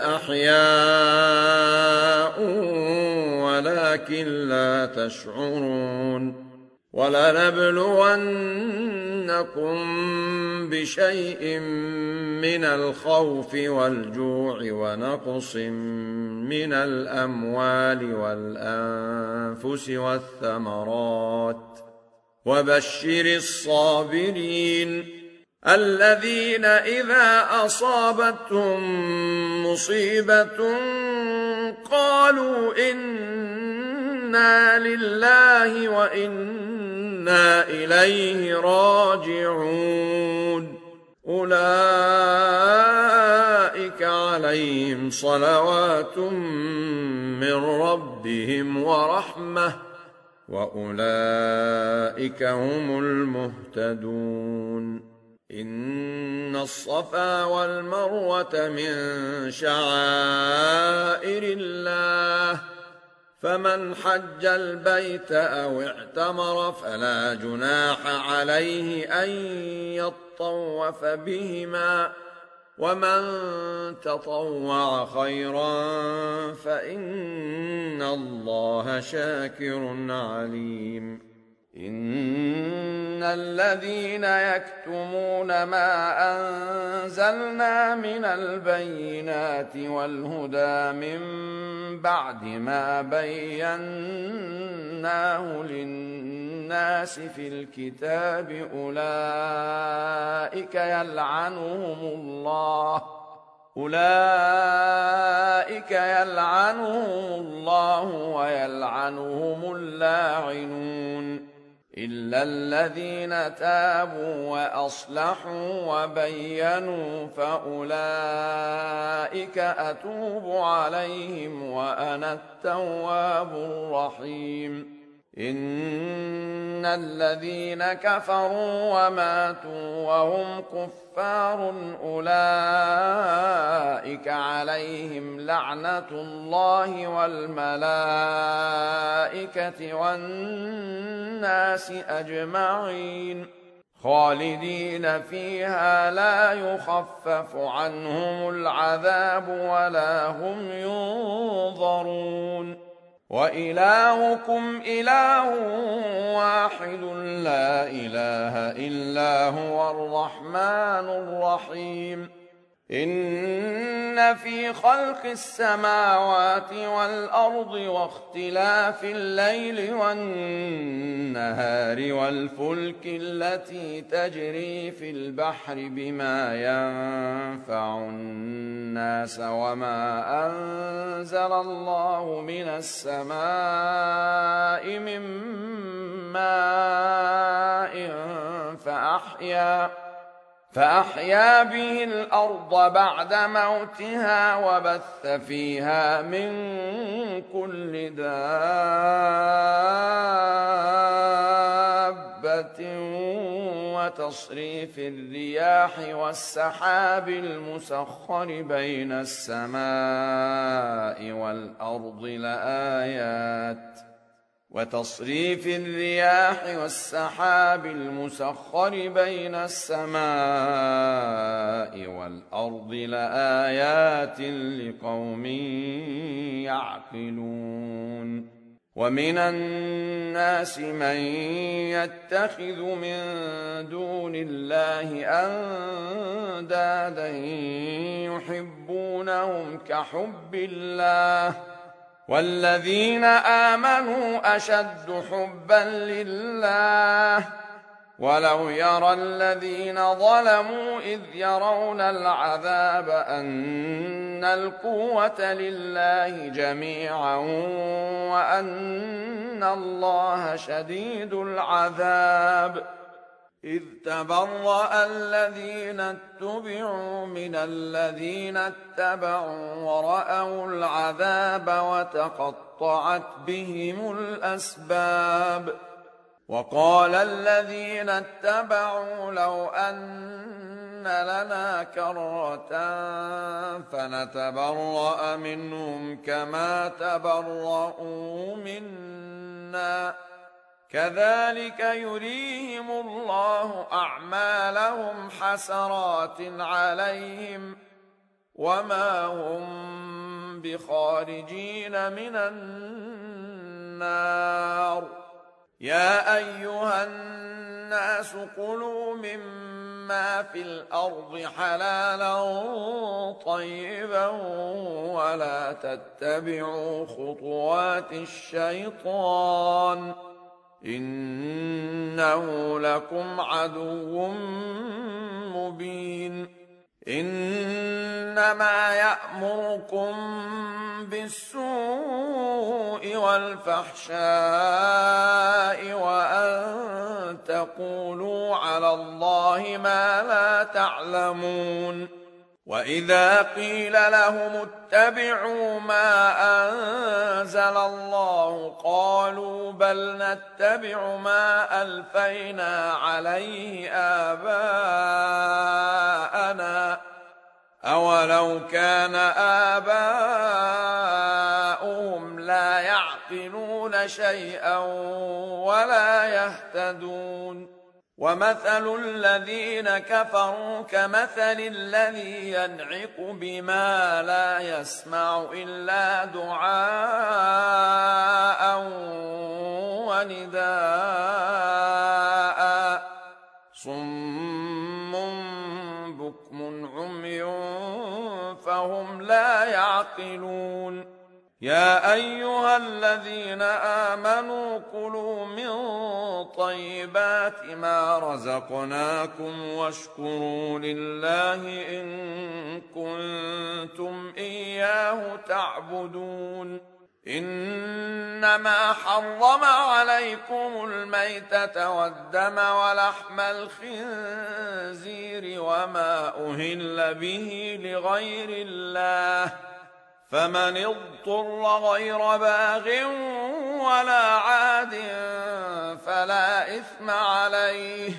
A: أحياء ولكن لا تشعرون ولنبلونكم بشيء من الخوف والجوع ونقص من الأموال والأنفس والثمرات وبشر الصابرين الذين إذا أصابتهم مصيبة قالوا إنا لله وإنا إليه راجعون أولئك عليهم صلوات من ربهم ورحمة وأولئك هم المهتدون إن الصفا والمروة من شعائر الله فمن حج البيت أو اعتمر فلا جناح عليه أن يطوف بهما ومن تطوع خيرا فإن الله شاكر عليم إن الذين يكتمون ما أنزلنا من البينات والهدى من بعد ما بيناه للناس في الكتاب أولئك يلعنهم الله أولئك يلعنهم الله ويلعنهم اللاعنون إلا الذين تابوا وأصلحوا وبينوا فأولئك أتوب عليهم وأنا التواب الرحيم. إن الذين كفروا وماتوا وهم كفار أولئك عليهم لعنة الله والملائكة والناس أجمعين خالدين فيها لا يخفف عنهم العذاب ولا هم ينظرون. وإلهكم إله واحد لا إله إلا هو الرحمن الرحيم. إن في خلق السماوات والأرض واختلاف الليل والنهار والفلك التي تجري في البحر بما ينفع الناس وما أنزل الله من السماء من ماء فأحيا فأحيا به الأرض بعد موتها وبث فيها من كل دابة وتصريف الرياح والسحاب المسخر بين السماء والأرض لآيات وتصريف الرياح والسحاب المسخر بين السماء والأرض لآيات لقوم يعقلون. ومن الناس من يتخذ من دون الله أندادا يحبونهم كحب الله والذين آمنوا أشد حبا لله ولو يرى الذين ظلموا إذ يرون العذاب أن القوة لله جميعا وأن الله شديد العذاب إذ تبرأ الذين اتبعوا من الذين اتبعوا ورأوا العذاب وتقطعت بهم الأسباب. وقال الذين اتبعوا لو أن لنا كرة فنتبرأ منهم كما تبرؤوا منا كذلك يريهم الله أعمالهم حسرات عليهم وما هم بخارجين من النار. يا أيها الناس كلوا مما في الأرض حلالا طيبا ولا تتبعوا خطوات الشيطان إنه لكم عدو مبين. إنما يأمركم بالسوء والفحشاء وأن تقولوا على الله ما لا تعلمون. وإذا قيل لهم اتبعوا ما أنزل الله قالوا بل نتبع ما ألفينا عليه آباءنا أولو كان آباؤهم لا يعقلون شيئا ولا يهتدون. ومثل الذين كفروا كمثل الذي ينعق بما لا يسمع إلا دعاء ونداء صم بكم عمي فهم لا يعقلون. يا أيها الذين آمنوا كلوا من طيبات ما رزقناكم واشكروا لله إن كنتم إياه تعبدون. إنما حرم عليكم الميتة والدم ولحم الخنزير وما أهل به لغير الله، فمن اضطر غير باغ ولا عاد فلا إثم عليه،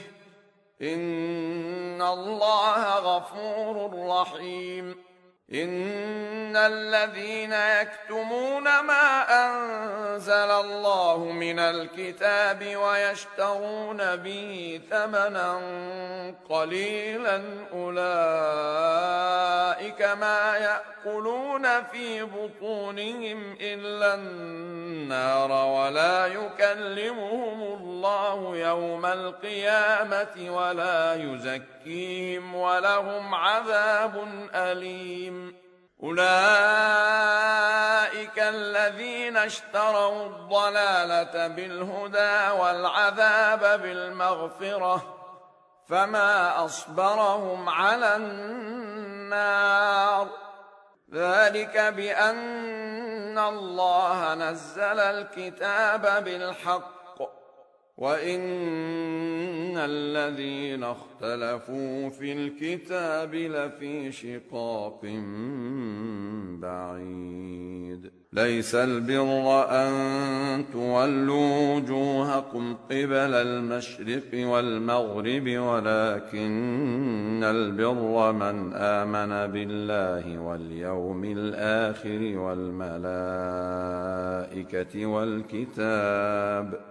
A: إن الله غفور رحيم. إن الذين يكتمون ما أنزل الله من الكتاب ويشترون به ثمنا قليلا أولئك ما يأكلون في بطونهم إلا النار ولا يكلمهم الله يوم القيامة ولا يزكيهم ولهم عذاب أليم. أولئك الذين اشتروا الضلالة بالهدى والعذاب بالمغفرة، فما أصبرهم على النار، ذلك بأن الله نزل الكتاب بالحق وإن الذين اختلفوا في الكتاب لفي شقاق بعيد. ليس البر أن تولوا وجوهكم قبل المشرق والمغرب ولكن البر من آمن بالله واليوم الآخر والملائكة والكتاب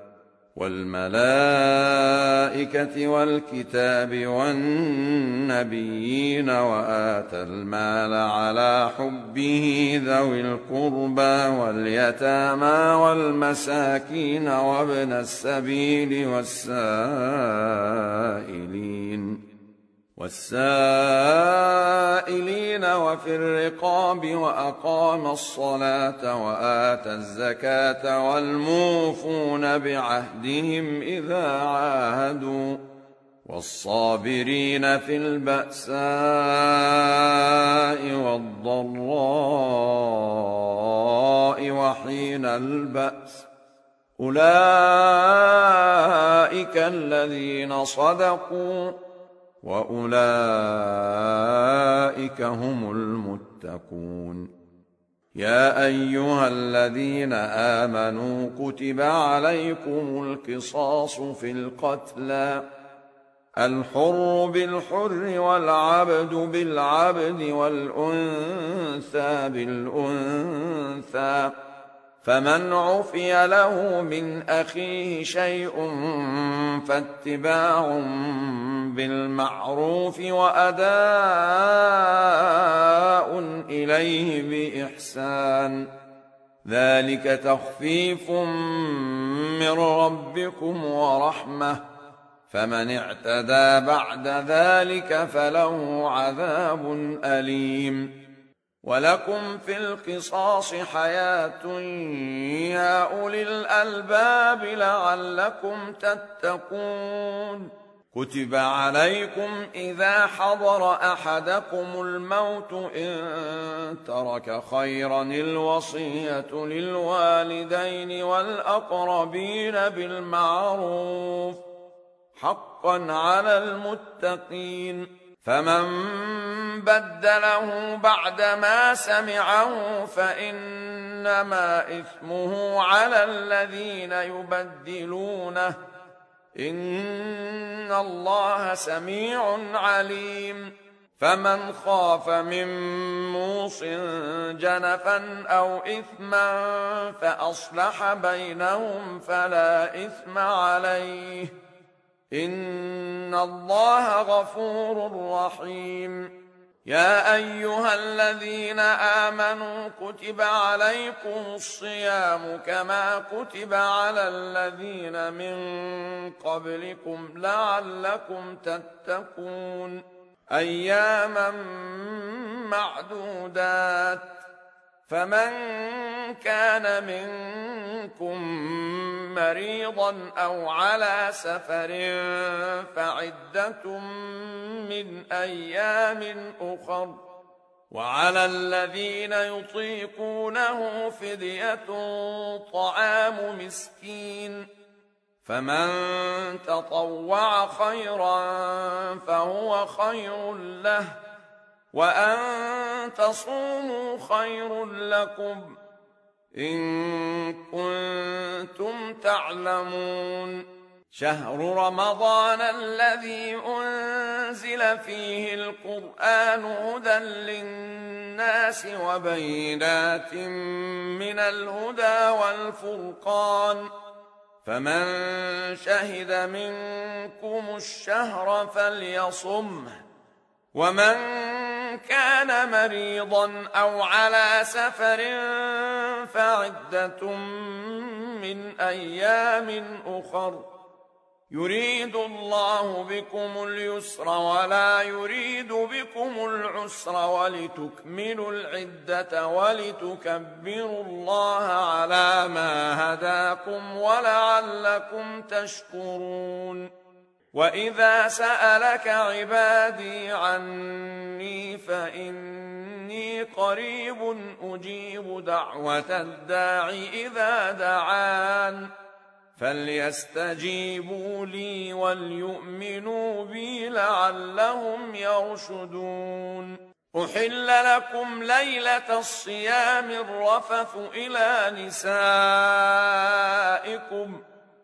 A: والملائكة والكتاب والنبيين وآتى المال على حبه ذوي القربى واليتامى والمساكين وابن السبيل والسائلين والسائلين وفي الرقاب وأقام الصلاة وآتى الزكاة والموفون بعهدهم إذا عاهدوا والصابرين في البأساء والضراء وحين البأس، أولئك الذين صدقوا وأولئك هم المتقون. يا أيها الذين آمنوا كتب عليكم القصاص في القتلى، الحر بالحر والعبد بالعبد والأنثى بالأنثى، فمن عفي له من أخيه شيء فاتباع بالمعروف وأداء إليه بإحسان، ذلك تخفيف من ربكم ورحمة، فمن اعتدى بعد ذلك فله عذاب أليم. ولكم في القصاص حياة يا أولي الألباب لعلكم تتقون. كتب عليكم إذا حضر أحدكم الموت إن ترك خيرا الوصية للوالدين والأقربين بالمعروف حقا على المتقين، فمن بدله بعدما سمعه فإنما إثمه على الذين يبدلونه، إن الله سميع عليم. فمن خاف من موص جنفا أو إثما فأصلح بينهم فلا إثم عليه، إن الله غفور رحيم. يا أيها الذين آمنوا كتب عليكم الصيام كما كتب على الذين من قبلكم لعلكم تتقون، أياما معدودات، فمن كان منكم مريضا أو على سفر فعدة من أيام أخر، وعلى الذين يطيقونه فدية طعام مسكين، فمن تطوع خيرا فهو خير له، وأن تصوموا خير لكم إن كنتم تعلمون. شهر رمضان الذي أنزل فيه القرآن هدى للناس وبينات من الهدى والفرقان، فمن شهد منكم الشهر فليصمه، ومن كان مريضا أو على سفر فعدة من أيام أخر، يريد الله بكم اليسر ولا يريد بكم العسر، ولتكملوا العدة ولتكبروا الله على ما هداكم ولعلكم تشكرون. وإذا سألك عبادي عني فإني قريب أجيب دعوة الداع إذا دعان، فليستجيبوا لي وليؤمنوا بي لعلهم يرشدون. أحل لكم ليلة الصيام الرفث إلى نسائكم،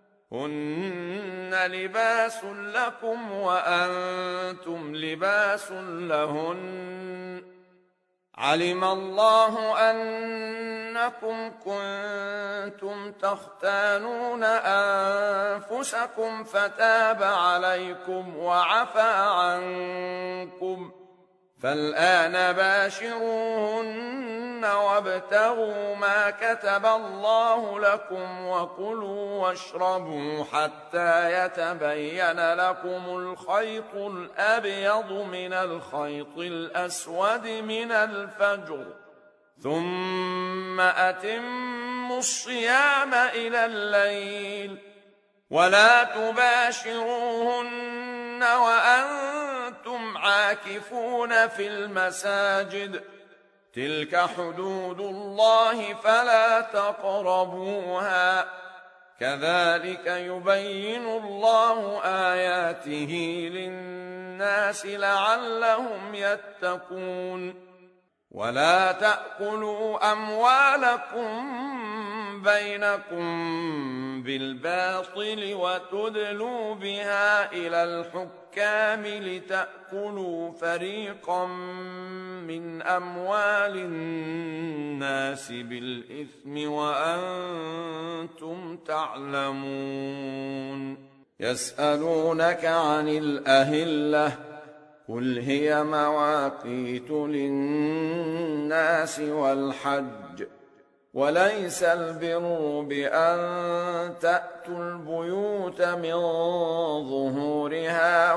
A: هن لباس لكم وأنتم لباس لهن، علم الله أنكم كنتم تختانون أنفسكم فتاب عليكم وعفى عنكم، فالآن باشروهن وابتغوا ما كتب الله لكم، وكلوا واشربوا حتى يتبين لكم الخيط الأبيض من الخيط الأسود من الفجر، ثم أتموا الصيام إلى الليل، ولا تباشروهن وأنتم عاكفون في المساجد، تلك حدود الله فلا تقربوها، كذلك يبين الله آياته للناس لعلهم يتقون. ولا تأكلوا أموالكم بينكم بالباطل وتدلوا بها إلى الحكام لتأكلوا فريقا من أموال الناس بالإثم وأنتم تعلمون. يسألونك عن الأهلة، قل هي مواقيت للناس والحج، وليس البر بأن تأتوا البيوت من ظهورها،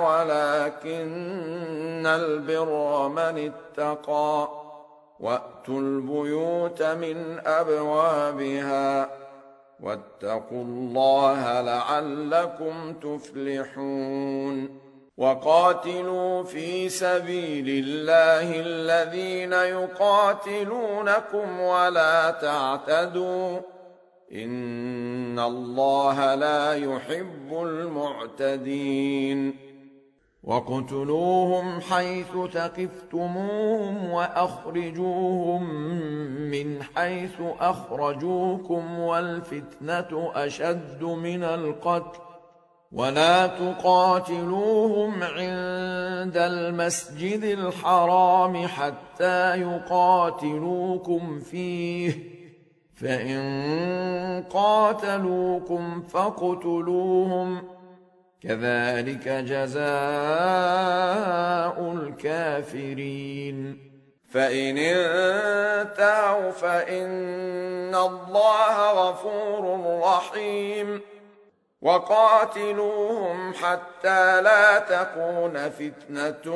A: ولكن البر من اتقى، وأتوا البيوت من أبوابها، واتقوا الله لعلكم تفلحون. وقاتلوا في سبيل الله الذين يقاتلونكم ولا تعتدوا، إن الله لا يحب المعتدين. وَاقْتُلُوهُمْ حَيْثُ ثَقِفْتُمُوهُمْ وَأَخْرِجُوهُمْ مِنْ حَيْثُ أَخْرَجُوكُمْ وَالْفِتْنَةُ أَشَدُّ مِنَ الْقَتْلِ وَلَا تُقَاتِلُوهُمْ عِندَ الْمَسْجِدِ الْحَرَامِ حَتَّى يُقَاتِلُوكُمْ فِيهِ، فَإِنْ قَاتَلُوكُمْ فَاقْتُلُوهُمْ، كذلك جزاء الكافرين. فإن انتهوا فإن الله غفور رحيم. وقاتلوهم حتى لا تكون فتنة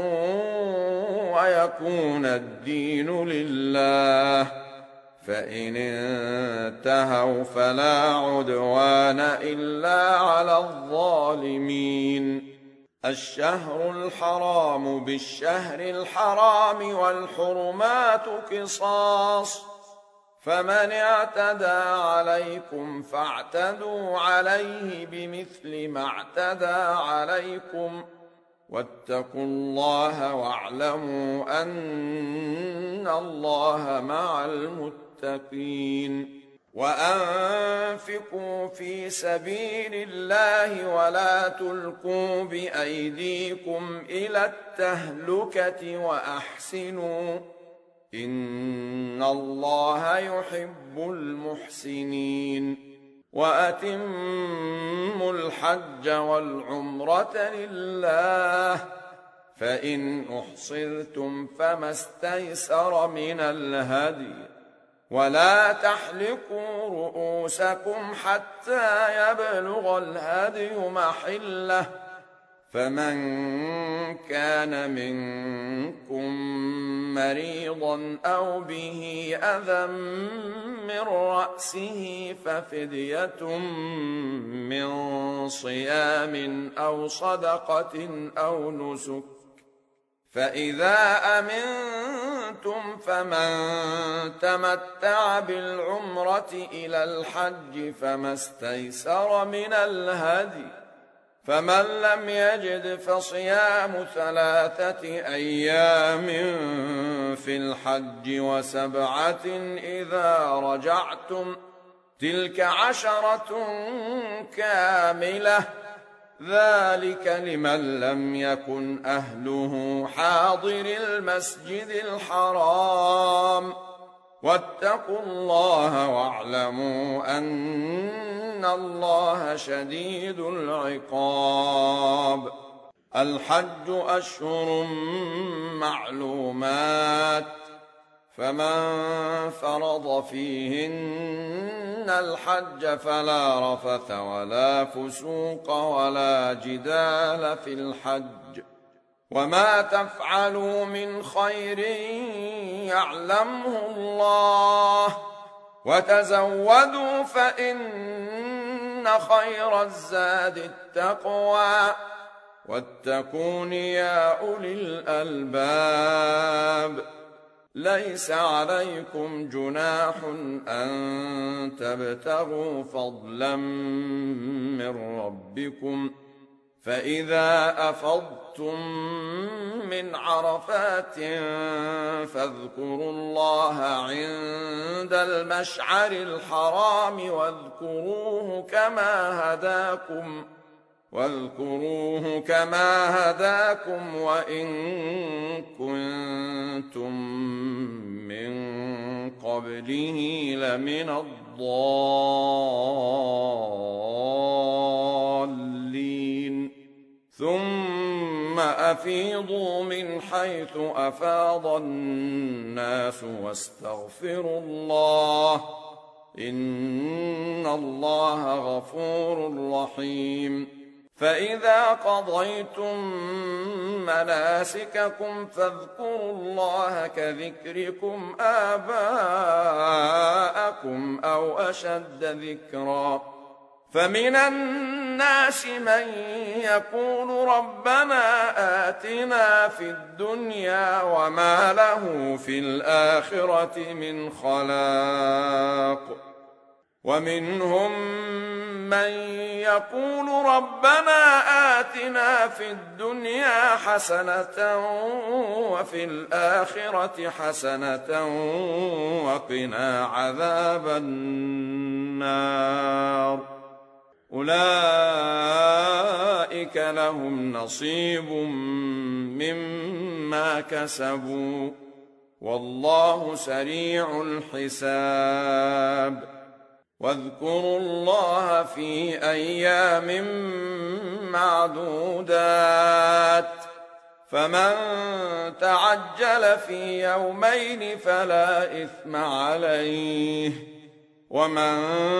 A: ويكون الدين لله، فإن انتهوا فلا عدوان إلا على الظالمين. الشهر الحرام بالشهر الحرام والحرمات قصاص، فمن اعتدى عليكم فاعتدوا عليه بمثل ما اعتدى عليكم، واتقوا الله واعلموا أن الله مع المتقين. وأنفقوا في سبيل الله ولا تلقوا بأيديكم إلى التهلكة وأحسنوا إن الله يحب المحسنين. وأتموا الحج والعمرة لله، فإن أحصرتم فما استيسر من الهدي، ولا تحلقوا رؤوسكم حتى يبلغ الهدي محله، فمن كان منكم مريضا أو به أذى من رأسه ففدية من صيام أو صدقة أو نسك، فإذا أمنتم فمن تمتع بالعمرة إلى الحج فما استيسر من الهدي، فمن لم يجد فصيام ثلاثة أيام في الحج وسبعة إذا رجعتم، تلك عشرة كاملة، ذلك لمن لم يكن أهله حاضر المسجد الحرام. واتقوا الله واعلموا أن الله شديد العقاب. الحج أشهر معلومات، فمن فرض فيهن الحج فلا رفث ولا فسوق ولا جدال في الحج، وما تفعلوا من خير يعلمه الله، وتزودوا فإن خير الزاد التقوى، واتقون يا أولي الألباب. ليس عليكم جناح أن تبتغوا فضلا من ربكم، فإذا أفضتم من عرفات فاذكروا الله عند المشعر الحرام واذكروه كما هداكم واذكروه كما هداكم وإن كنتم من قبله لمن الضالين. ثم أفيضوا من حيث أفاض الناس واستغفروا الله إن الله غفور رحيم. فإذا قضيتم مناسككم فاذكروا الله كذكركم آباءكم أو أشد ذكرا. فمن الناس من يقول ربنا آتنا في الدنيا وما له في الآخرة من خلاق، ومنهم من يقول ربنا آتنا في الدنيا حسنة وفي الآخرة حسنة وقنا عذاب النار. أولئك لهم نصيب مما كسبوا والله سريع الحساب. واذكروا الله في أيام معدودات، فمن تعجل في يومين فلا إثم عليه، ومن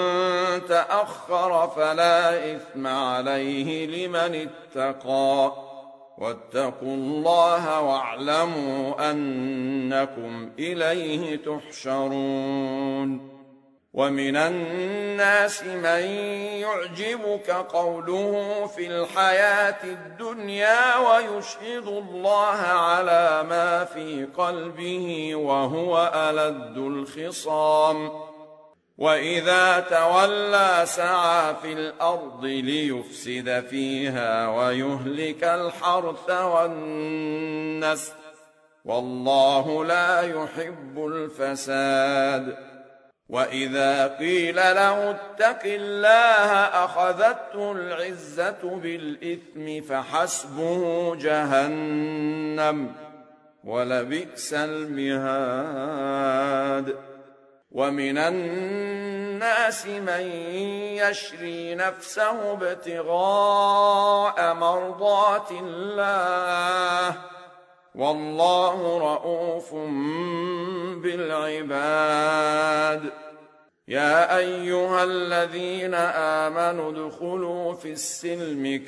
A: تأخر فلا إثم عليه لمن اتقى. واتقوا الله واعلموا أنكم إليه تحشرون. ومن الناس من يعجبك قوله في الحياة الدنيا ويشهد الله على ما في قلبه وهو ألد الخصام وإذا تولى سعى في الأرض ليفسد فيها ويهلك الحرث والنسل والله لا يحب الفساد وإذا قيل له اتق الله أخذته العزة بالإثم فحسبه جهنم ولبئس المهاد ومن الناس من يشري نفسه ابتغاء مرضات الله والله رءوف بالعباد يا أيها الذين آمنوا ادخلوا في السلم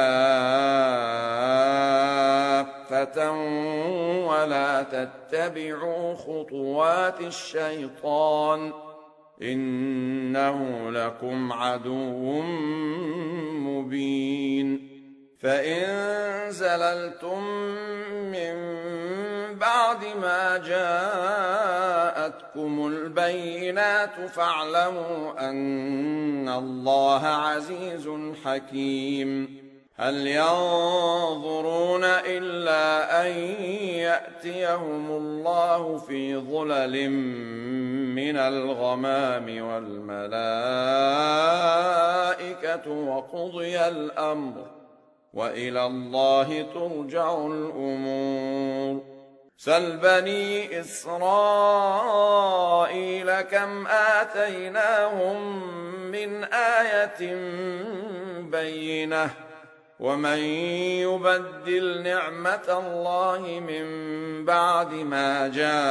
A: كافة ولا تتبعوا خطوات الشيطان إنه لكم عدو مبين فإن زللتم من بعد ما جاءتكم البينات فاعلموا أن الله عزيز حكيم هل ينظرون إلا أن يأتيهم الله في ظلل من الغمام والملائكة وقضي الأمر وإلى الله ترجع الأمور سل بني إسرائيل كم آتيناهم من آية بينة ومن يبدل نعمة الله من بعد ما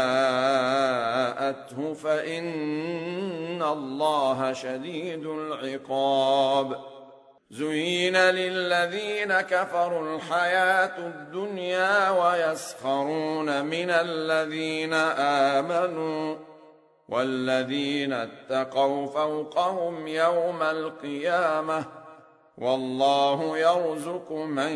A: جاءته فإن الله شديد العقاب زين للذين كفروا الحياة الدنيا ويسخرون من الذين آمنوا والذين اتقوا فوقهم يوم القيامة والله يرزق من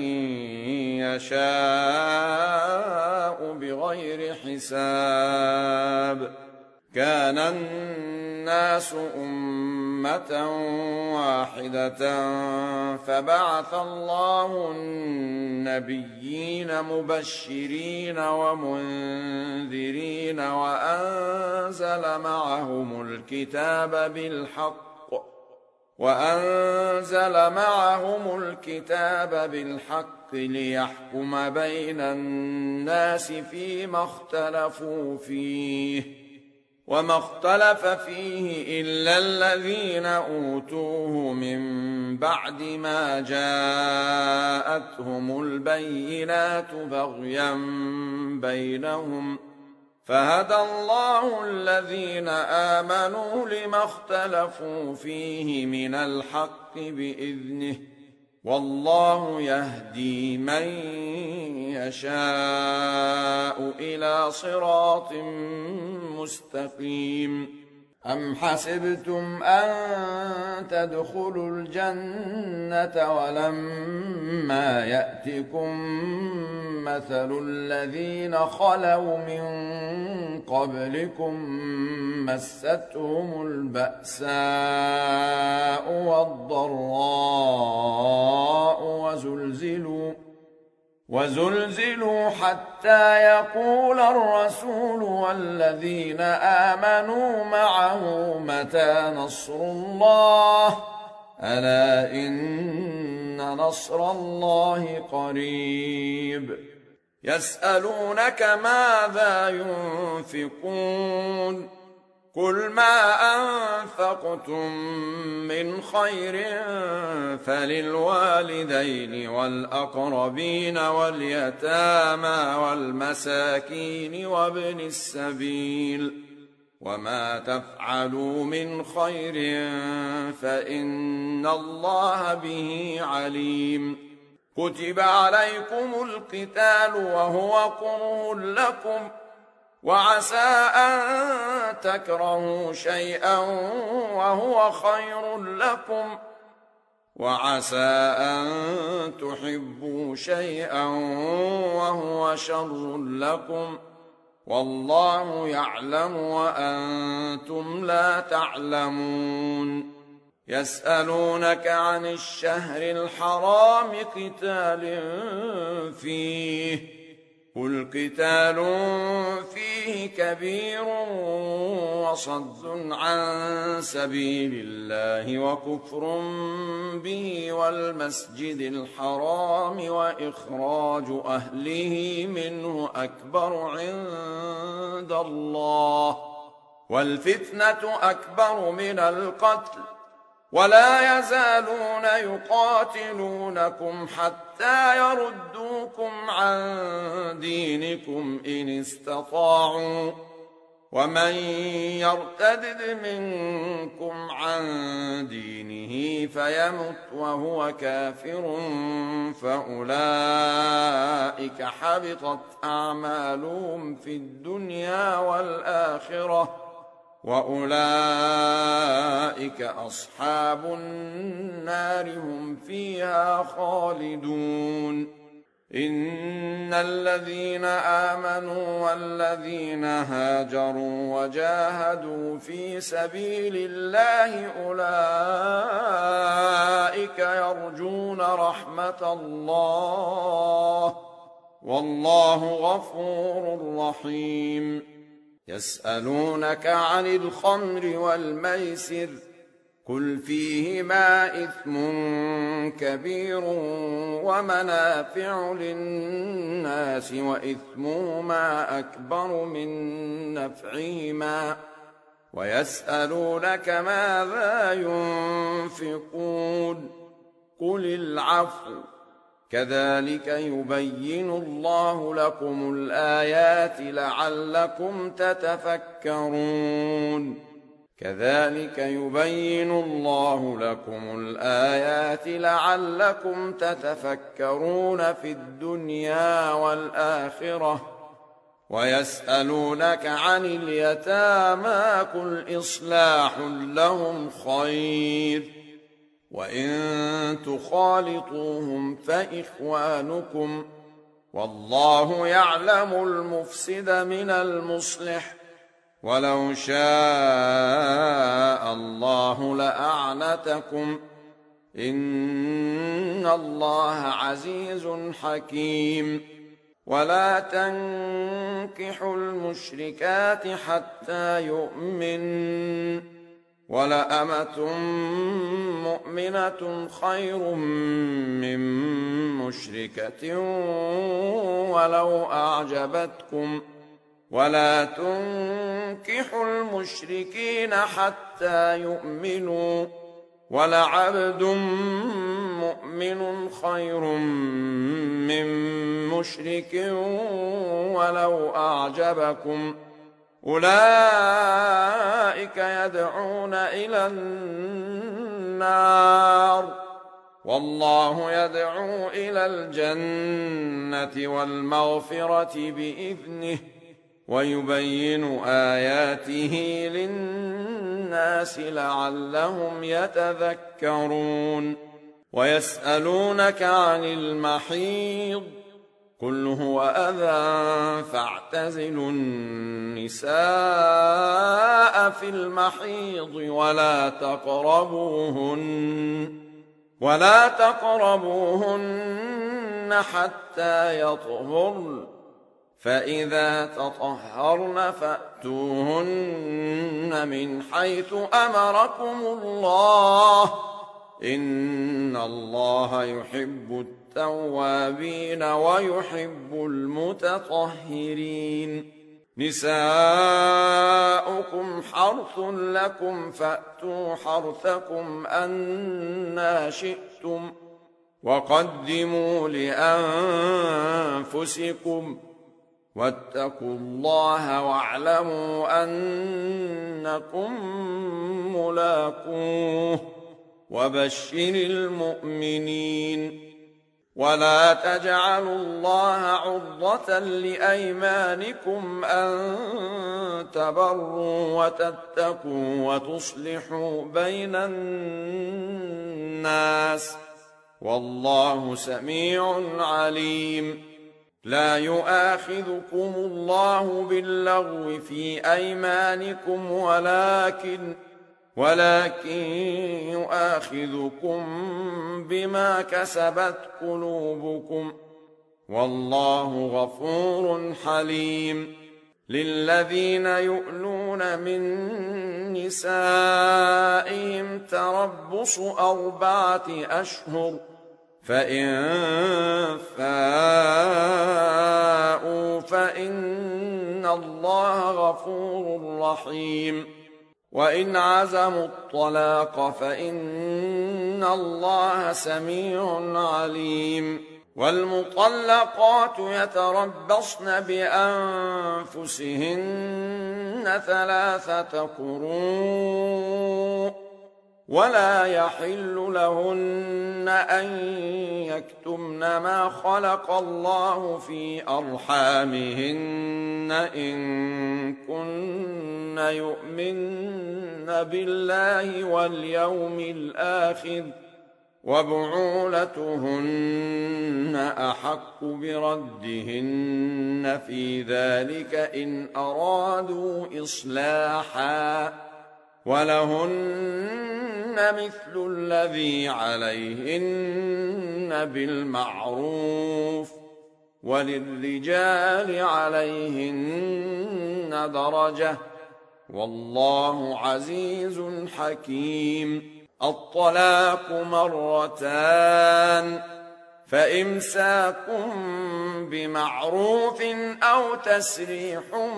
A: يشاء بغير حساب كان الناس أمة واحدة فبعث الله النبيين مبشرين ومنذرين وأنزل معهم الكتاب بالحق وأنزل معهم الكتاب بالحق ليحكم بين الناس فيما اختلفوا فيه وما اختلف فيه إلا الذين أوتوه من بعد ما جاءتهم البينات بغيا بينهم فهدى الله الذين آمنوا لما اختلفوا فيه من الحق بإذنه والله يهدي من يشاء إلى صراط مستقيم أم حسبتم أن تدخلوا الجنة ولما يأتكم مثل الذين خلوا من قبلكم مستهم البأساء والضراء وزلزلوا وزلزلوا حتى يقول الرسول والذين آمنوا معه متى نصر الله ألا إن نصر الله قريب يسألونك ماذا ينفقون قل ما أنفقتم من خير فللوالدين والأقربين واليتامى والمساكين وابن السبيل وما تفعلوا من خير فإن الله به عليم كتب عليكم القتال وهو كره لكم وعسى أن تكرهوا شيئا وهو خير لكم، وعسى أن تحبوا شيئا وهو شر لكم، والله يعلم وأنتم لا تعلمون. يسألونك عن الشهر الحرام قتال فيه، قل قتال فيه كبير وصد عن سبيل الله وكفر به والمسجد الحرام وإخراج أهله منه أكبر عند الله، والفتنة أكبر من القتل، ولا يزالون يقاتلونكم حتى يردوكم عن دينكم إن استطاعوا، ومن يرتد منكم عن دينه فيمت وهو كافر فأولئك حبطت أعمالهم في الدنيا والآخرة، وأولئك أصحاب النار هم فيها خالدون. إن الذين آمنوا والذين هاجروا وجاهدوا في سبيل الله أولئك يرجون رحمة الله، والله غفور رحيم. يسألونك عن الخمر والميسر، قل فيهما إثم كبير ومنافع للناس وإثمهما أكبر من نفعهما، ويسألونك ماذا ينفقون، قل العفو، كذلك يبين الله لكم الآيات لعلكم تتفكرون. كذلك يبين الله لكم الآيات لعلكم تتفكرون في الدنيا والآخرة. ويسألونك عن اليتامى قل إصلاح لهم خير، وإن تخالطوهم فإخوانكم، والله يعلم المفسد من المصلح، ولو شاء الله لأعنتكم، إن الله عزيز حكيم. ولا تنكحوا المشركات حتى يؤمنوا، ولأمة مؤمنة خير من مشركة ولو أعجبتكم، ولا تنكحوا المشركين حتى يؤمنوا، ولعبد مؤمن خير من مشرك ولو أعجبكم، أولئك يدعون إلى النار، والله يدعو إلى الجنة والمغفرة بإذنه، ويبين آياته للناس لعلهم يتذكرون. ويسألونك عن المحيض قل هو أذى فاعتزلوا النساء في المحيض ولا تقربوهن ولا تقربوهن حتى يطهرن، فإذا تطهرن فأتوهن من حيث أمركم الله، إن الله يحب التوابين ويحب المتطهرين. نساؤكم حرث لكم فأتوا حرثكم أنى شئتم، وقدموا لأنفسكم، واتقوا الله واعلموا أنكم ملاقوه، وبشر المؤمنين. ولا تجعلوا الله عرضة لأيمانكم أن تبروا وتتقوا وتصلحوا بين الناس والله سميع عليم. لا يؤاخذكم الله باللغو في أيمانكم ولكن ولكن يؤاخذكم بما كسبت قلوبكم والله غفور حليم. للذين يؤلون من نسائهم تربص أربعة أشهر فإن فاءوا فإن الله غفور رحيم. وإن عزموا الطلاق فإن الله سميع عليم. والمطلقات يتربصن بأنفسهن ثلاثة قروء ولا يحل لهن أن يكتمن ما خلق الله في أرحامهن إن كن يؤمن بالله واليوم الآخر وبعولتهن أحق بردهن في ذلك إن أرادوا إصلاحا ولهن مثل الذي عليهن بالمعروف وللرجال عليهن درجة والله عزيز حكيم. الطلاق مرتان فإمساك بمعروف أو تسريح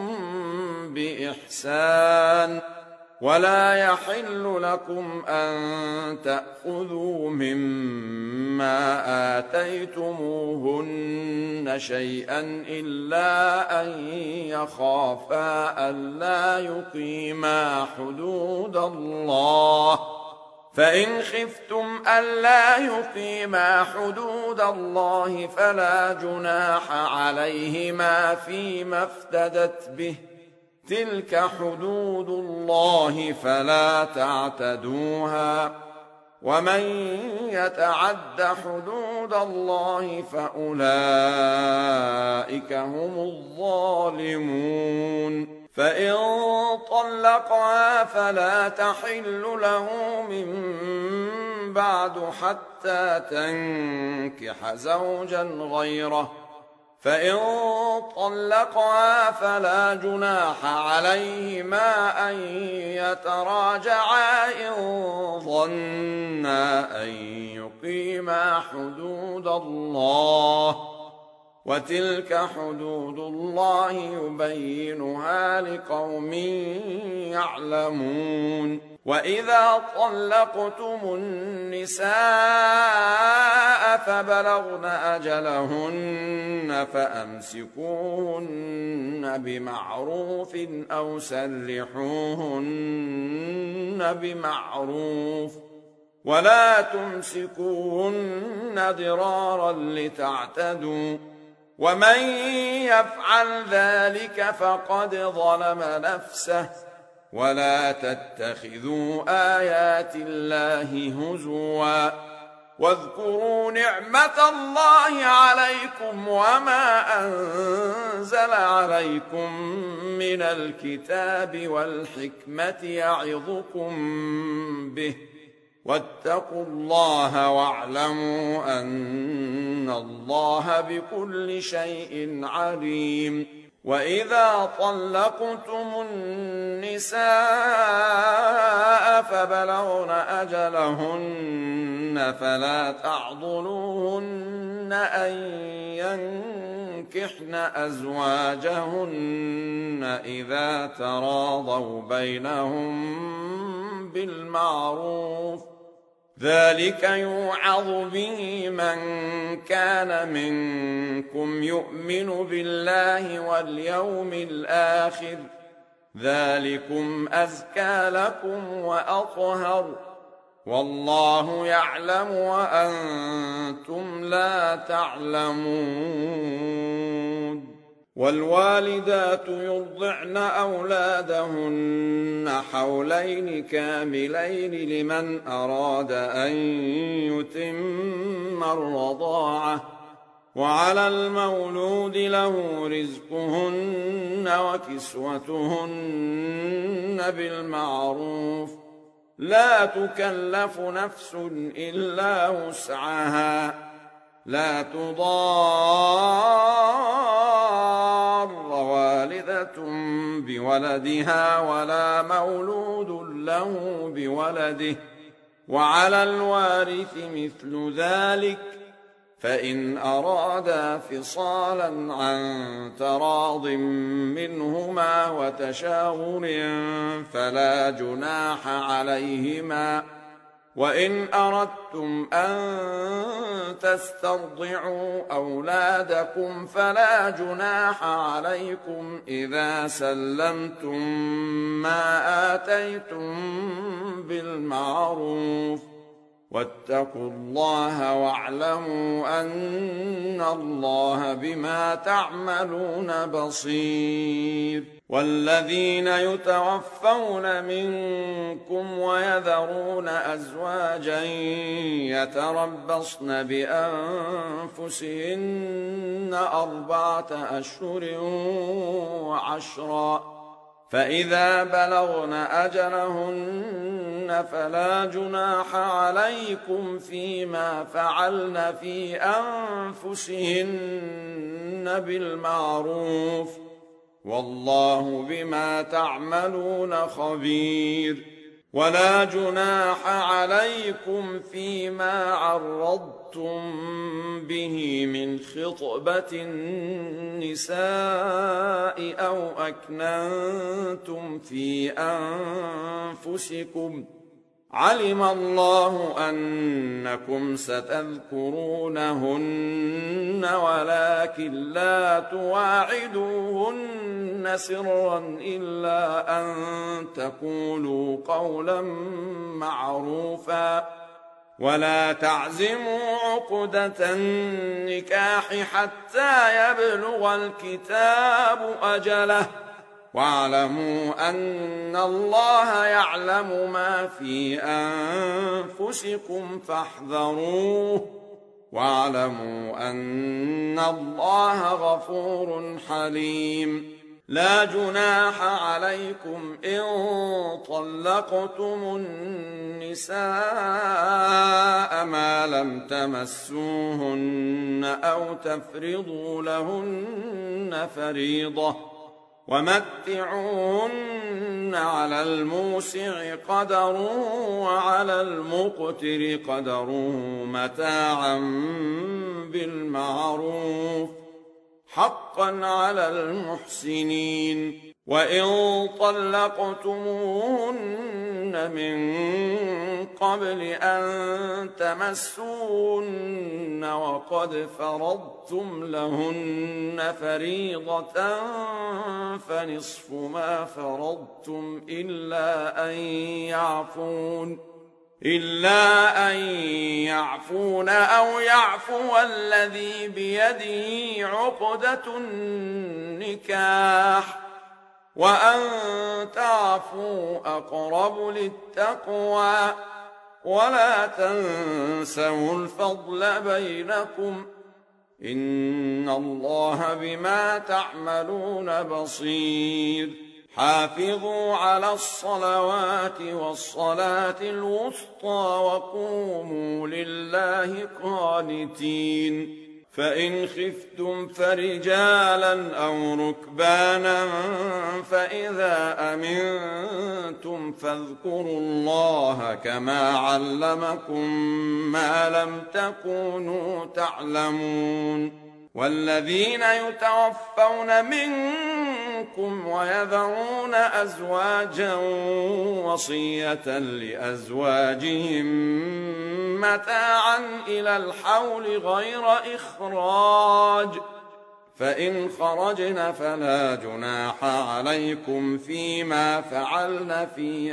A: بإحسان ولا يحل لكم أن تأخذوا مما آتيتموهن شيئا إلا أن يخافا ألا يقيما حدود الله فإن خفتم ألا يقيما حدود الله فلا جناح عليهما فيما افتدت به تلك حدود الله فلا تعتدوها ومن يتعد حدود الله فأولئك هم الظالمون. فإن طلقها فلا تحل له من بعد حتى تنكح زوجا غيره فإن طلقها فلا جناح عليهما أن يتراجعا إن ظنا أن يقيما حدود الله وتلك حدود الله يبينها لقوم يعلمون. وإذا طلقتم النساء فبلغن أجلهن فأمسكوهن بمعروف أو سرحوهن بمعروف ولا تمسكوهن ضرارا لتعتدوا ومن يفعل ذلك فقد ظلم نفسه ولا تتخذوا آيات الله هزوا واذكروا نعمة الله عليكم وما أنزل عليكم من الكتاب والحكمة يعظكم به واتقوا الله واعلموا أن الله بكل شيء عليم. وإذا طلقتم النساء فبلغن أجلهن فلا تعضلوهن أن ينكحن أزواجهن إذا تراضوا بينهم بالمعروف ذلك يوعظ به من كان منكم يؤمن بالله واليوم الآخر ذلكم أزكى لكم وأطهر والله يعلم وأنتم لا تعلمون. والوالدات يرضعن أولادهن حولين كاملين لمن أراد أن يتم الرضاعة، وعلى المولود له رزقهن وكسوتهن بالمعروف، لا تكلف نفس إلا وسعها، لا تضار والدة بولدها ولا مولود له بولده، وعلى الوارث مثل ذلك، فإن أرادا فصالا عن تراض منهما وتشاور فلا جناح عليهما. وإن أردتم أن تسترضعوا أولادكم فلا جناح عليكم إذا سلمتم ما آتيتم بالمعروف، واتقوا الله واعلموا أن الله بما تعملون بصير. والذين يتوفون منكم ويذرون أزواجا يتربصن بأنفسهن أربعة أشهر وعشرا، فإذا بلغن أجلهن فلا جناح عليكم فيما فعلن في أنفسهن بالمعروف، والله بما تعملون خبير. ولا جناح عليكم فيما عرضتم به من خطبة النساء أو أكننتم في أنفسكم، علم الله أنكم ستذكرونهن ولكن لا تواعدوهن سرا إلا أن تقولوا قولا معروفا، ولا تعزموا عقدة النكاح حتى يبلغ الكتاب أجله، واعلموا أن الله يعلم ما في أنفسكم فاحذروه، واعلموا أن الله غفور حليم. لا جناح عليكم إن طلقتم النساء ما لم تمسوهن أو تفرضوا لهن فريضة، ومتعوهن على الموسع قدره وعلى المقتر قدره متاعا بالمعروف، حقا على المحسنين. وإن طلقتموهن من قبل أن تمسوهن وقد فرضتم لهن فريضة فنصف ما فرضتم إلا أن يعفون إلا أن يعفون أو يعفو الذي بيده عقدة النكاح، وأن تعفوا أقرب للتقوى، ولا تنسوا الفضل بينكم، إن الله بما تعملون بصير. حافظوا على الصلوات والصلاة الوسطى وقوموا لله قانتين. فإن خفتم فرجالا أو ركبانا فإذا أمنتم فاذكروا الله كما علمكم ما لم تكونوا تعلمون. والذين يتوفون منكم ويذرون أزواجا وصية لأزواجهم متاعا إلى الحول غير إخراج، فإن خرجن فلا جناح عليكم فيما فعلن في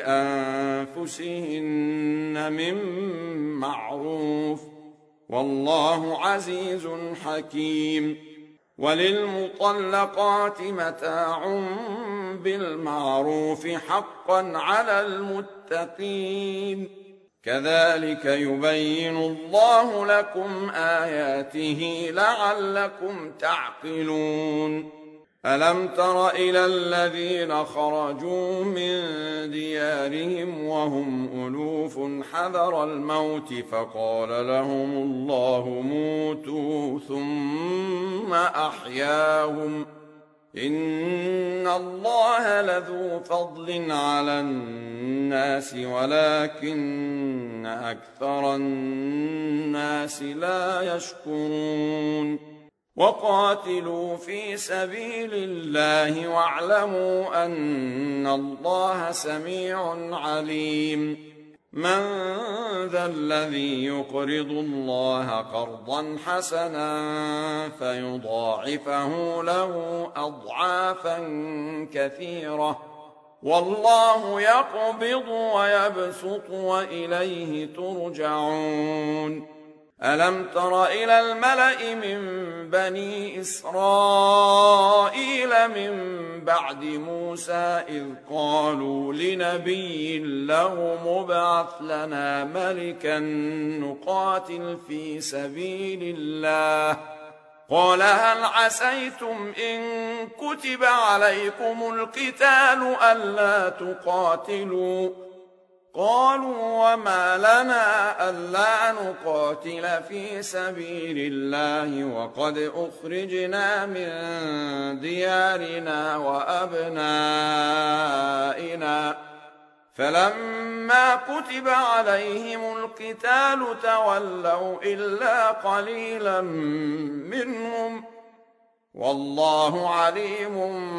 A: أنفسهن من معروف، والله عزيز حكيم. وللمطلقات متاع بالمعروف حقا على المتقين، كذلك يبين الله لكم آياته لعلكم تعقلون. ألم تر إلى الذين خرجوا من ديارهم وهم ألوف حذر الموت فقال لهم الله موتوا ثم أحياهم، إن الله لذو فضل على الناس ولكن أكثر الناس لا يشكرون. وقاتلوا في سبيل الله واعلموا أن الله سميع عليم. من ذا الذي يقرض الله قرضا حسنا فيضاعفه له أضعافا كثيرة، والله يقبض ويبسط وإليه ترجعون. ألم تر إلى الملأ من بني إسرائيل من بعد موسى إذ قالوا لنبي له مبعث لنا ملكا نقاتل في سبيل الله، قال هل عسيتم إن كتب عليكم القتال ألا تقاتلوا؟ قالوا وما لنا ألا نقاتل في سبيل الله وقد أخرجنا من ديارنا وأبنائنا، فلما كتب عليهم القتال تولوا إلا قليلا منهم، والله عليم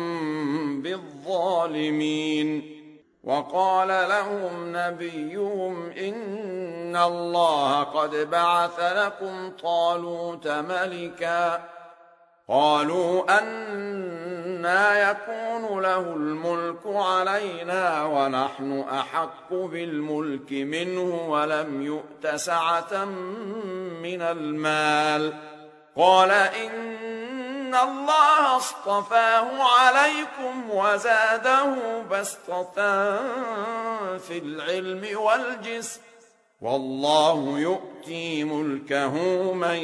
A: بالظالمين. وقال لهم نبيهم إن الله قد بعث لكم طالوت ملكا، قالوا أنى يكون له الملك علينا ونحن أحق بالملك منه ولم يؤت سعة من المال، قال إن إن الله اصطفاه عليكم وزاده بسطة في العلم والجسم، والله يؤتي ملكه من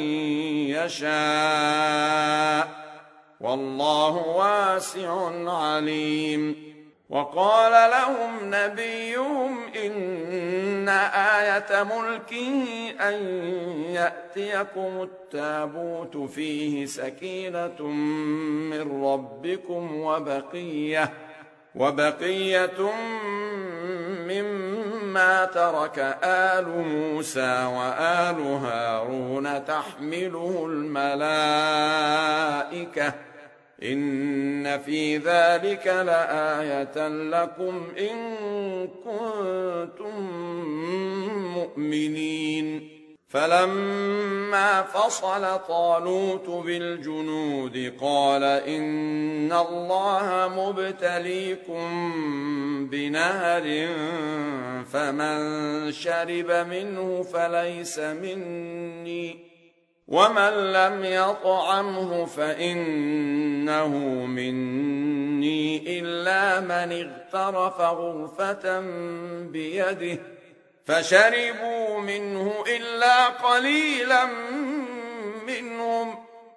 A: يشاء، والله واسع عليم. وقال لهم نبيهم إن آية ملكه أن يأتيكم التابوت فيه سكينة من ربكم وبقية, وبقية مما ترك آل موسى وآل هارون تحمله الملائكة، إن في ذلك لآية لكم إن كنتم مؤمنين. فلما فصل طالوت بالجنود قال إن الله مبتليكم بنهر فمن شرب منه فليس مني ومن لم يطعمه فإنه مني إلا من اغترف غرفة بيده، فشربوا منه إلا قليلا منهم،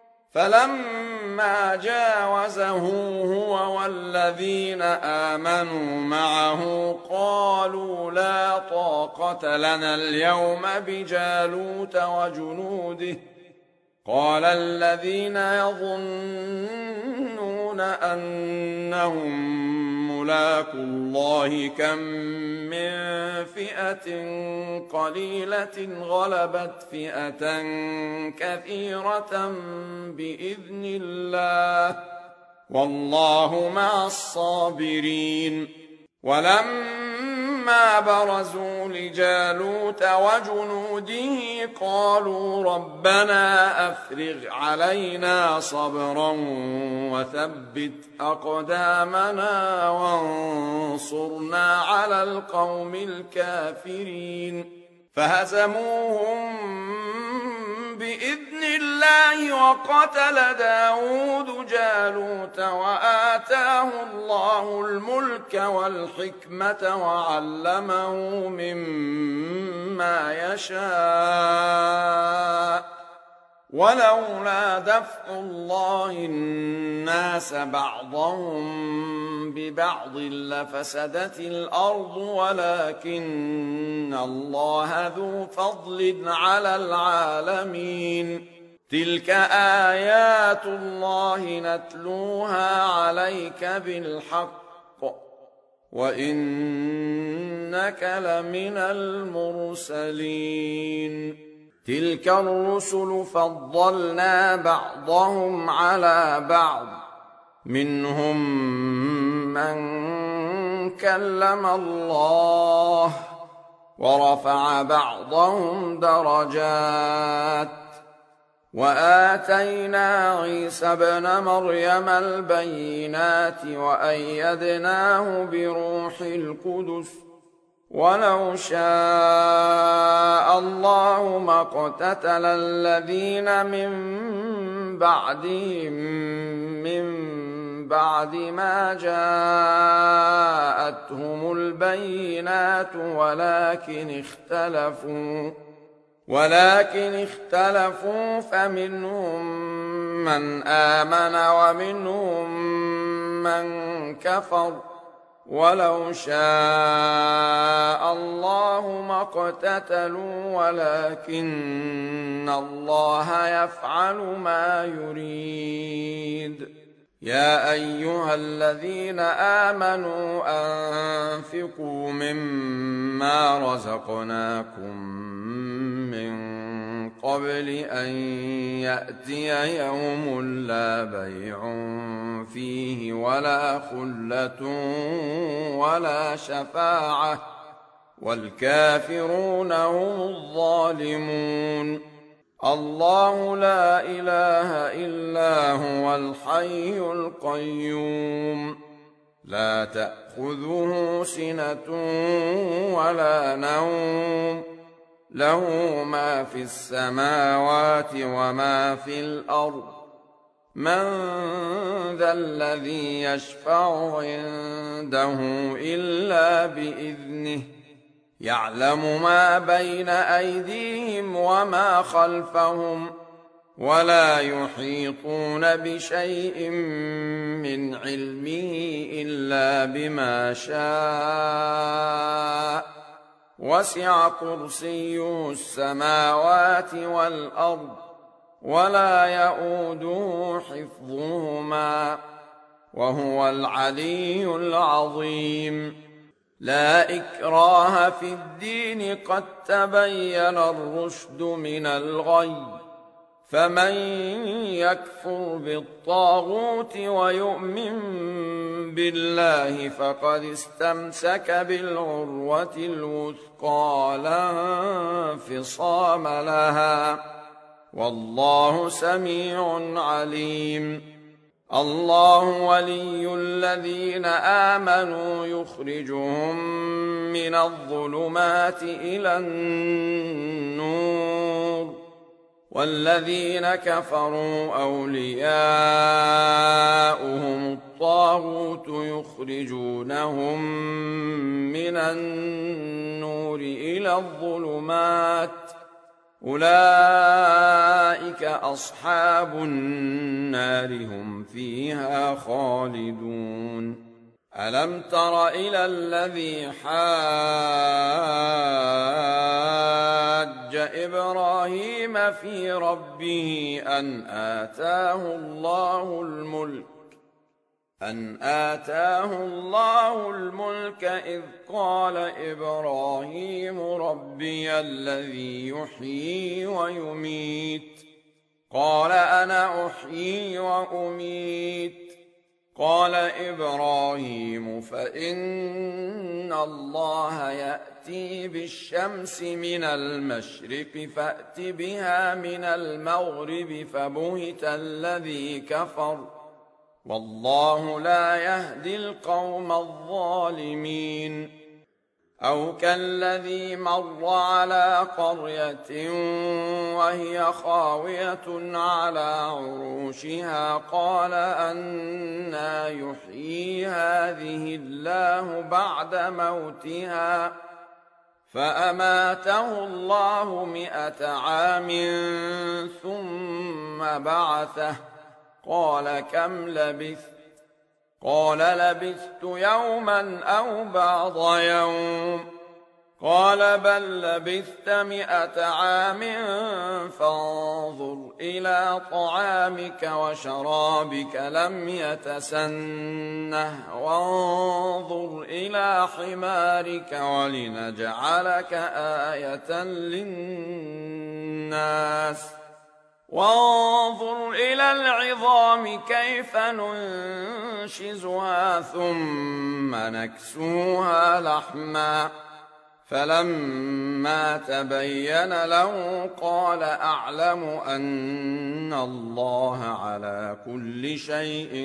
A: فلما جاوزه هو والذين آمنوا معه قالوا لا طاقة لنا اليوم بجالوت وجنوده، قال الذين يظنون أنهم ملاقو الله كم من فئة قليلة غلبت فئة كثيرة بإذن الله والله مع الصابرين. ولما فلما برزوا لجالوت وجنوده قالوا ربنا أفرغ علينا صبرا وثبت أقدامنا وانصرنا على القوم الكافرين فهزموهم بإذن الله وقتل داود جالوت وآتاه الله الملك والحكمة وعلمه مما يشاء ولولا دفع الله الناس بعضهم ببعض لفسدت الأرض ولكن الله ذو فضل على العالمين تلك آيات الله نتلوها عليك بالحق وإنك لمن المرسلين تلك الرسل فضلنا بعضهم على بعض منهم من كلم الله ورفع بعضهم درجات وآتينا عيسى ابن مريم البينات وأيدناه بروح القدس ولو شاء الله ما اقتتل الذين من بعدهم من بعد ما جاءتهم البينات ولكن اختلفوا ولكن اختلفوا فمنهم من آمن ومنهم من كفر ولو شاء الله ما اقتتلوا ولكن الله يفعل ما يريد يا أيها الذين آمنوا أنفقوا مما رزقناكم من قبل أن يأتي يوم لا بيع فيه ولا خلة ولا شفاعة والكافرون هم الظالمون الله لا إله إلا هو الحي القيوم لا تأخذه سنة ولا نوم له ما في السماوات وما في الأرض من ذا الذي يشفع عنده إلا بإذنه يعلم ما بين أيديهم وما خلفهم ولا يحيطون بشيء من علمه إلا بما شاء وسع كرسيه السماوات والأرض ولا يؤوده حفظهما وهو العلي العظيم لا إكراه في الدين قد تبين الرشد من الغي فمن يكفر بالطاغوت ويؤمن بالله فقد استمسك بالعروة الوثقى لا انفصام لها والله سميع عليم الله ولي الذين آمنوا يخرجهم من الظلمات إلى النور والذين كفروا أولياؤهم الطاغوت يخرجونهم من النور إلى الظلمات أولئك أصحاب النار هم فيها خالدون ألم تر إلى الذي حاج إبراهيم في ربه أن آتاه الله الملك أن آتاه الله الملك إذ قال إبراهيم ربي الذي يحيي ويميت قال أنا أحيي وأميت قال إبراهيم فإن الله يأتي بالشمس من المشرق فأت بها من المغرب فبهت الذي كفر والله لا يهدي القوم الظالمين أو كالذي مر على قرية وهي خاوية على عروشها قال أنى يحيي هذه الله بعد موتها فأماته الله مئة عام ثم بعثه قال كم لبثت قال لبثت يوما أو بعض يوم قال بل لبثت مئة عام فانظر إلى طعامك وشرابك لم يتسنه وانظر إلى حمارك ولنجعلك آية للناس وانظر إلى العظام كيف ننشزها ثم نكسوها لحما فلما تبين له قال أعلم أن الله على كل شيء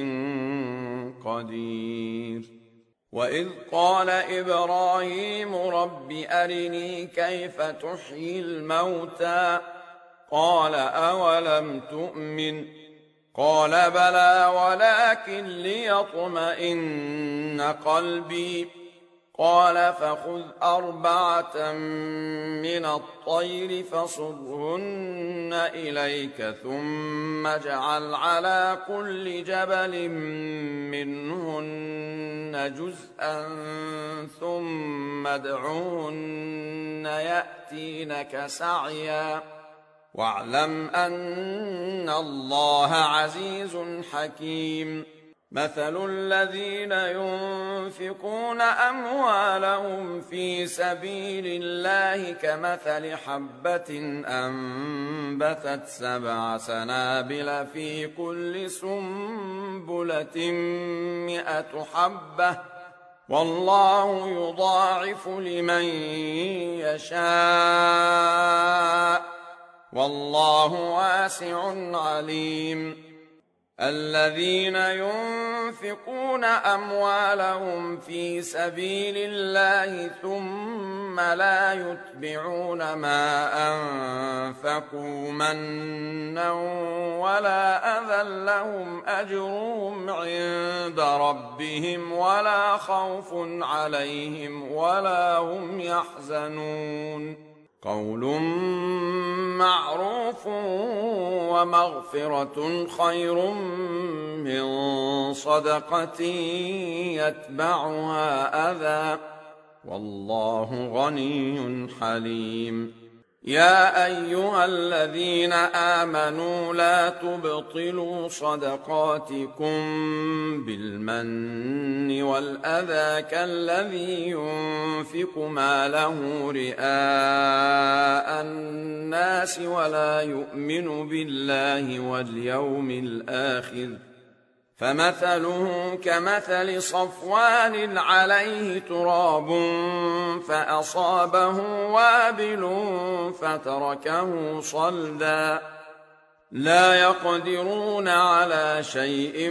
A: قدير وإذ قال إبراهيم رب أرني كيف تحيي الموتى قال أولم تؤمن قال بلى ولكن ليطمئن قلبي قال فخذ أربعة من الطير فصرهن إليك ثم اجعل على كل جبل منهن جزءا ثم ادعوهن يأتينك سعيا واعلم أن الله عزيز حكيم مثل الذين ينفقون أموالهم في سبيل الله كمثل حبة أنبتت سبع سنابل في كل سنبلة مئة حبة والله يضاعف لمن يشاء والله واسع عليم الذين ينفقون أموالهم في سبيل الله ثم لا يتبعون ما أنفقوا منا ولا أذى لهم أجرهم عند ربهم ولا خوف عليهم ولا هم يحزنون قول معروف ومغفرة خير من صدقة يتبعها أذى والله غني حليم يا أيها الذين آمنوا لا تبطلوا صدقاتكم بالمن والأذى كالذي ينفق ماله رئاء الناس ولا يؤمن بالله واليوم الآخر فمثله كمثل صفوان عليه تراب فأصابه وابل فتركه صلدا لا يقدرون على شيء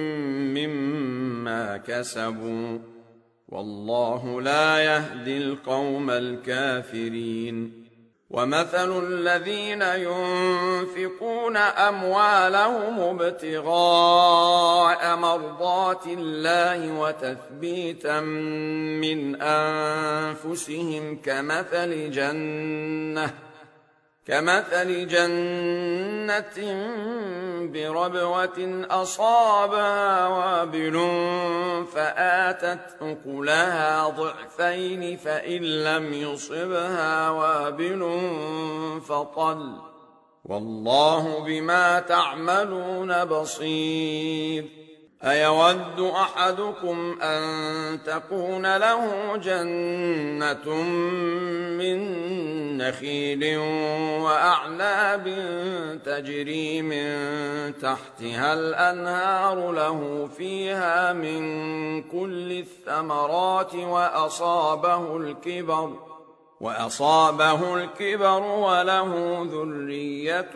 A: مما كسبوا والله لا يهدي القوم الكافرين ومثل الذين ينفقون أموالهم ابتغاء مرضات الله وتثبيتا من أنفسهم كمثل جنة كمثل جنة بربوة أصابها وابل فآتت أكلها ضعفين فإن لم يصبها وابل فطل والله بما تعملون بصير أيود أحدكم أن تكون له جنة من نخيل وأعناب تجري من تحتها الأنهار له فيها من كل الثمرات وأصابه الكبر وأصابه الكبر وله ذرية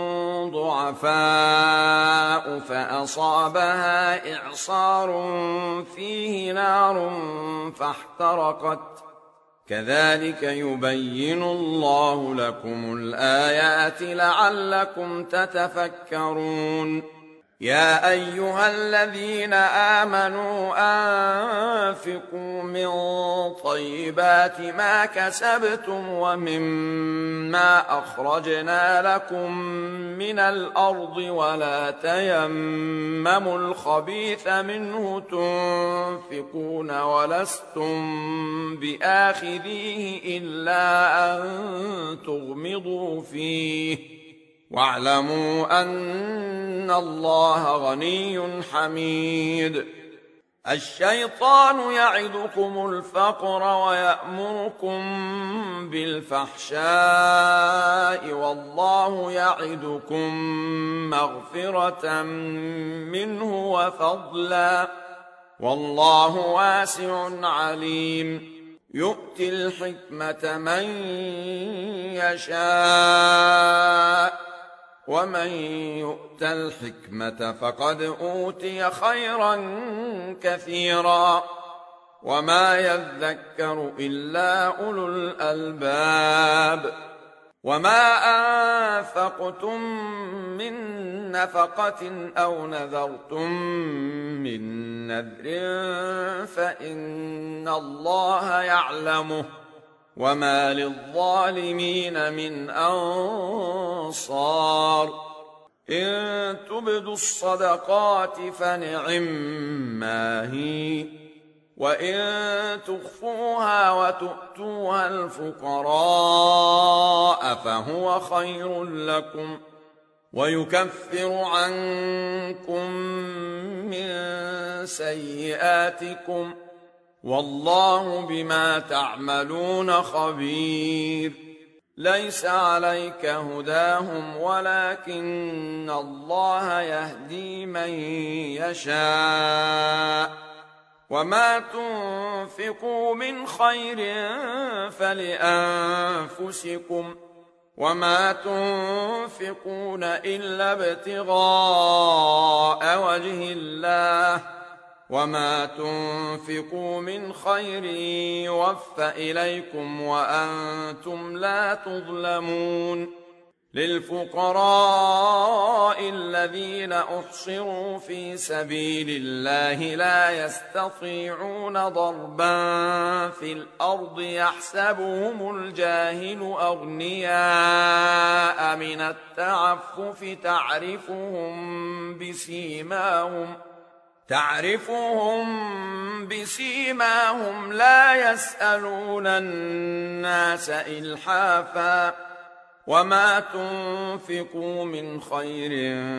A: ضعفاء فأصابها إعصار فيه نار فاحترقت كذلك يبين الله لكم الآيات لعلكم تتفكرون. يا أيها الذين آمنوا أنفقوا من طيبات ما كسبتم ومما أخرجنا لكم من الأرض ولا تيمموا الخبيث منه تنفقون ولستم بآخذيه إلا أن تغمضوا فيه واعلموا أن الله غني حميد. الشيطان يعدكم الفقر ويأمركم بالفحشاء والله يعدكم مغفرة منه وفضلا والله واسع عليم. يؤتي الحكمة من يشاء ومن يؤت الحكمة فقد أوتي خيرا كثيرا وما يذكر إلا أولو الألباب. وما أنفقتم من نفقة أو نذرتم من نذر فإن الله يعلمه وما للظالمين من أنصار. إن تبدوا الصدقات فنعما هي وإن تخفوها وتؤتوها الفقراء فهو خير لكم ويكفر عنكم من سيئاتكم والله بما تعملون خبير. ليس عليك هداهم ولكن الله يهدي من يشاء وما تنفقوا من خير فلأنفسكم وما تنفقون إلا ابتغاء وجه الله وما تنفقوا من خير يوفى إليكم وأنتم لا تظلمون. للفقراء الذين أحصروا في سبيل الله لا يستطيعون ضربا في الأرض يحسبهم الجاهل أغنياء من التعفف تعرفهم بسيماهم تعرفهم بسيماهم لا يسألون الناس إلحافا وما تنفقوا من خير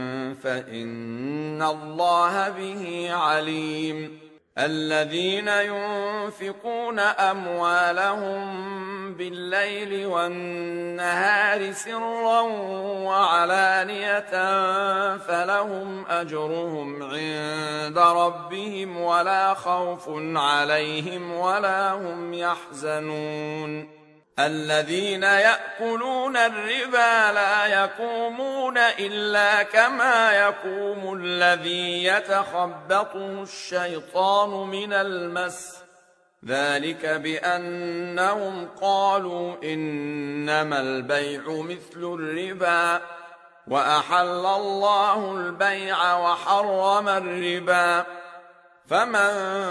A: فإن الله به عليم. الذين ينفقون أموالهم بالليل والنهار سرا وعلانية فلهم أجرهم عند ربهم ولا خوف عليهم ولا هم يحزنون. الذين يأكلون الربا لا يقومون إلا كما يقوم الذي يتخبطه الشيطان من المس ذلك بأنهم قالوا إنما البيع مثل الربا وأحل الله البيع وحرم الربا. فمن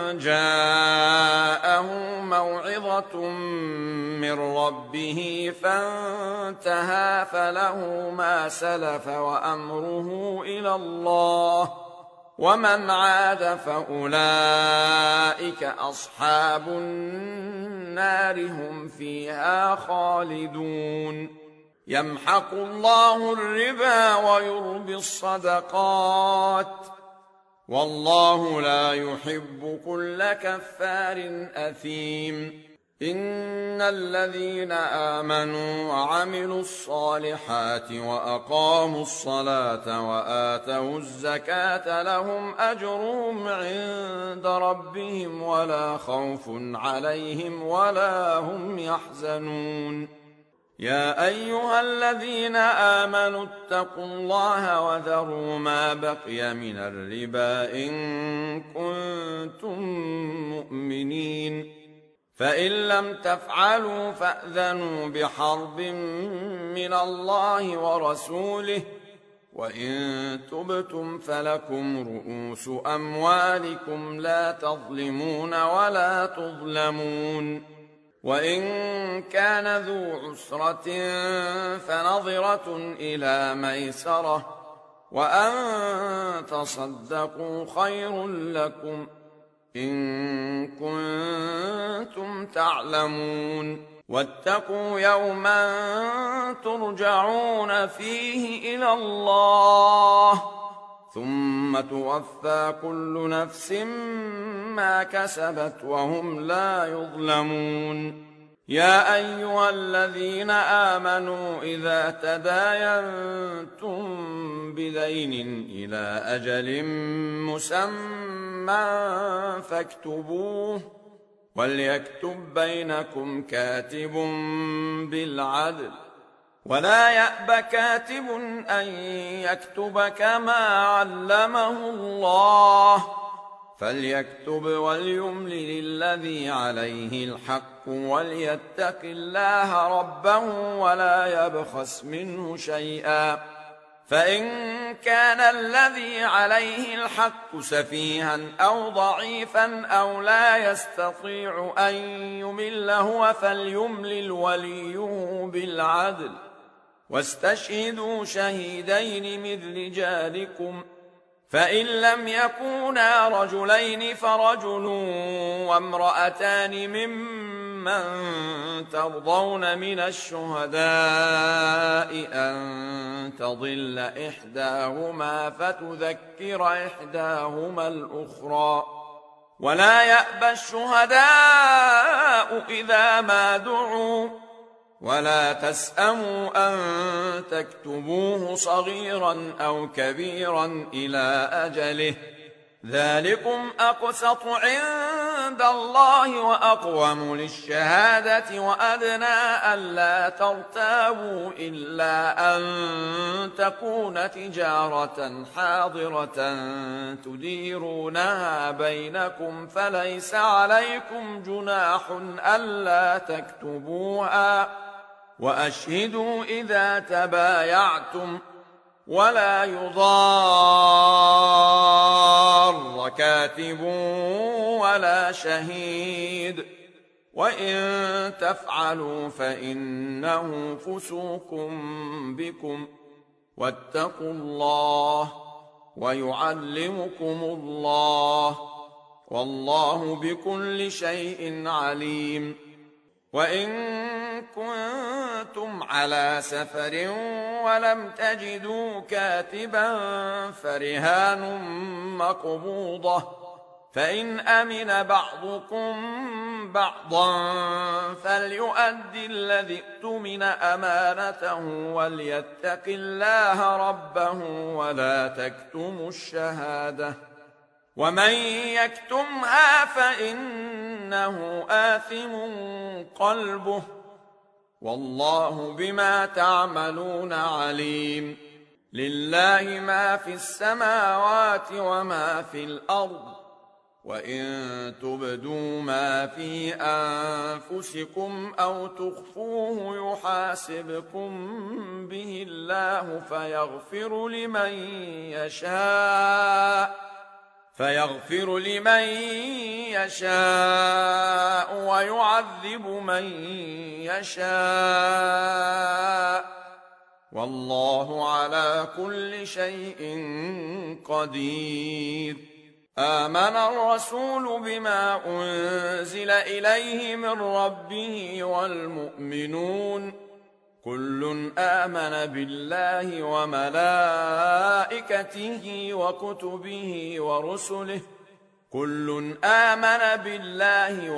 A: جاءه موعظة من ربه فانتهى فله ما سلف وأمره إلى الله ومن عاد فأولئك أصحاب النار هم فيها خالدون. يمحق الله الربا ويربي الصدقات والله لا يحب كل كفار أثيم. إن الذين آمنوا وعملوا الصالحات وأقاموا الصلاة وآتوا الزكاة لهم أجرهم عند ربهم ولا خوف عليهم ولا هم يحزنون. يا أيها الذين آمنوا اتقوا الله وذروا ما بقي من الربا إن كنتم مؤمنين، فإن لم تفعلوا فأذنوا بحرب من الله ورسوله، وإن تبتم فلكم رؤوس أموالكم لا تظلمون ولا تظلمون. وإن كان ذو عسرة فنظرة إلى ميسرة، وأن تصدقوا خير لكم إن كنتم تعلمون. واتقوا يوما ترجعون فيه إلى الله ثم توفى كل نفس ما كسبت وهم لا يظلمون. يا أيها الذين آمنوا إذا تداينتم بدين إلى أجل مسمى فاكتبوه، وليكتب بينكم كاتب بالعدل، ولا يأب كاتب أن يكتب كما علمه الله، فليكتب وليملل الذي عليه الحق وليتق الله ربه ولا يبخس منه شيئا. فإن كان الذي عليه الحق سفيها أو ضعيفا أو لا يستطيع أن يمل هو فليملل وليه بالعدل، واستشهدوا شهيدين من رجالكم، فإن لم يكونا رجلين فرجل وامرأتان ممن ترضون من الشهداء أن تضل إحداهما فتذكر إحداهما الأخرى، ولا يأبى الشهداء إذا ما دعوا، ولا تسأموا أن تكتبوه صغيرا أو كبيرا إلى أجله، ذلكم أقسط عند الله وأقوم للشهادة وأدنى ألا ترتابوا إلا أن تكون تجارة حاضرة تديرونها بينكم فليس عليكم جناح ألا تكتبوها، وأشهدوا إذا تبايعتم، ولا يضار كاتب ولا شهيد، وإن تفعلوا فإنه فسوق بكم، واتقوا الله ويعلمكم الله، والله بكل شيء عليم. وإن كنتم على سفر ولم تجدوا كاتبا فرهان مقبوضة، فإن أمن بعضكم بعضا فليؤدي الذي اؤتمن أمانته وليتق الله ربه ولا تكتموا الشهادة، ومن يكتمها فإنه آثم قلبه، والله بما تعملون عليم. لله ما في السماوات وما في الأرض، وإن تبدوا ما في أنفسكم أو تخفوه يحاسبكم به الله فيغفر لمن يشاء فيغفر لمن يشاء ويعذب من يشاء، والله على كل شيء قدير. آمن الرسول بما أنزل إليه من ربه والمؤمنون كل آمن بالله وملائكته وكتبه ورسله كل آمن بالله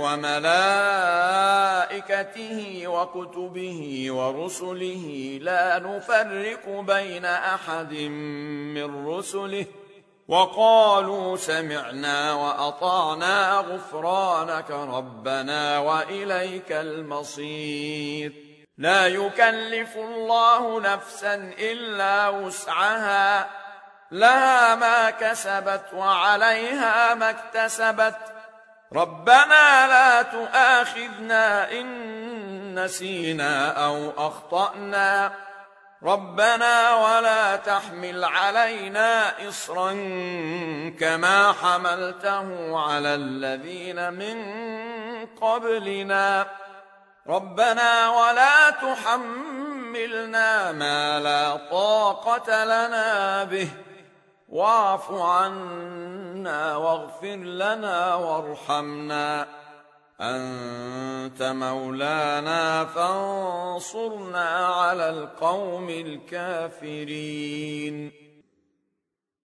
A: وملائكته وكتبه ورسله لا نفرق بين أحد من رسله وقالوا سمعنا وأطعنا غفرانك ربنا وإليك المصير لا يكلف الله نفسا إلا وسعها لها ما كسبت وعليها ما اكتسبت ربنا لا تؤاخذنا إن نسينا أو أخطأنا ربنا ولا تحمل علينا إصرا كما حملته على الذين من قبلنا ربنا ولا تحملنا ما لا طاقة لنا به واعف عنا واغفر لنا وارحمنا أنت مولانا فانصرنا على القوم الكافرين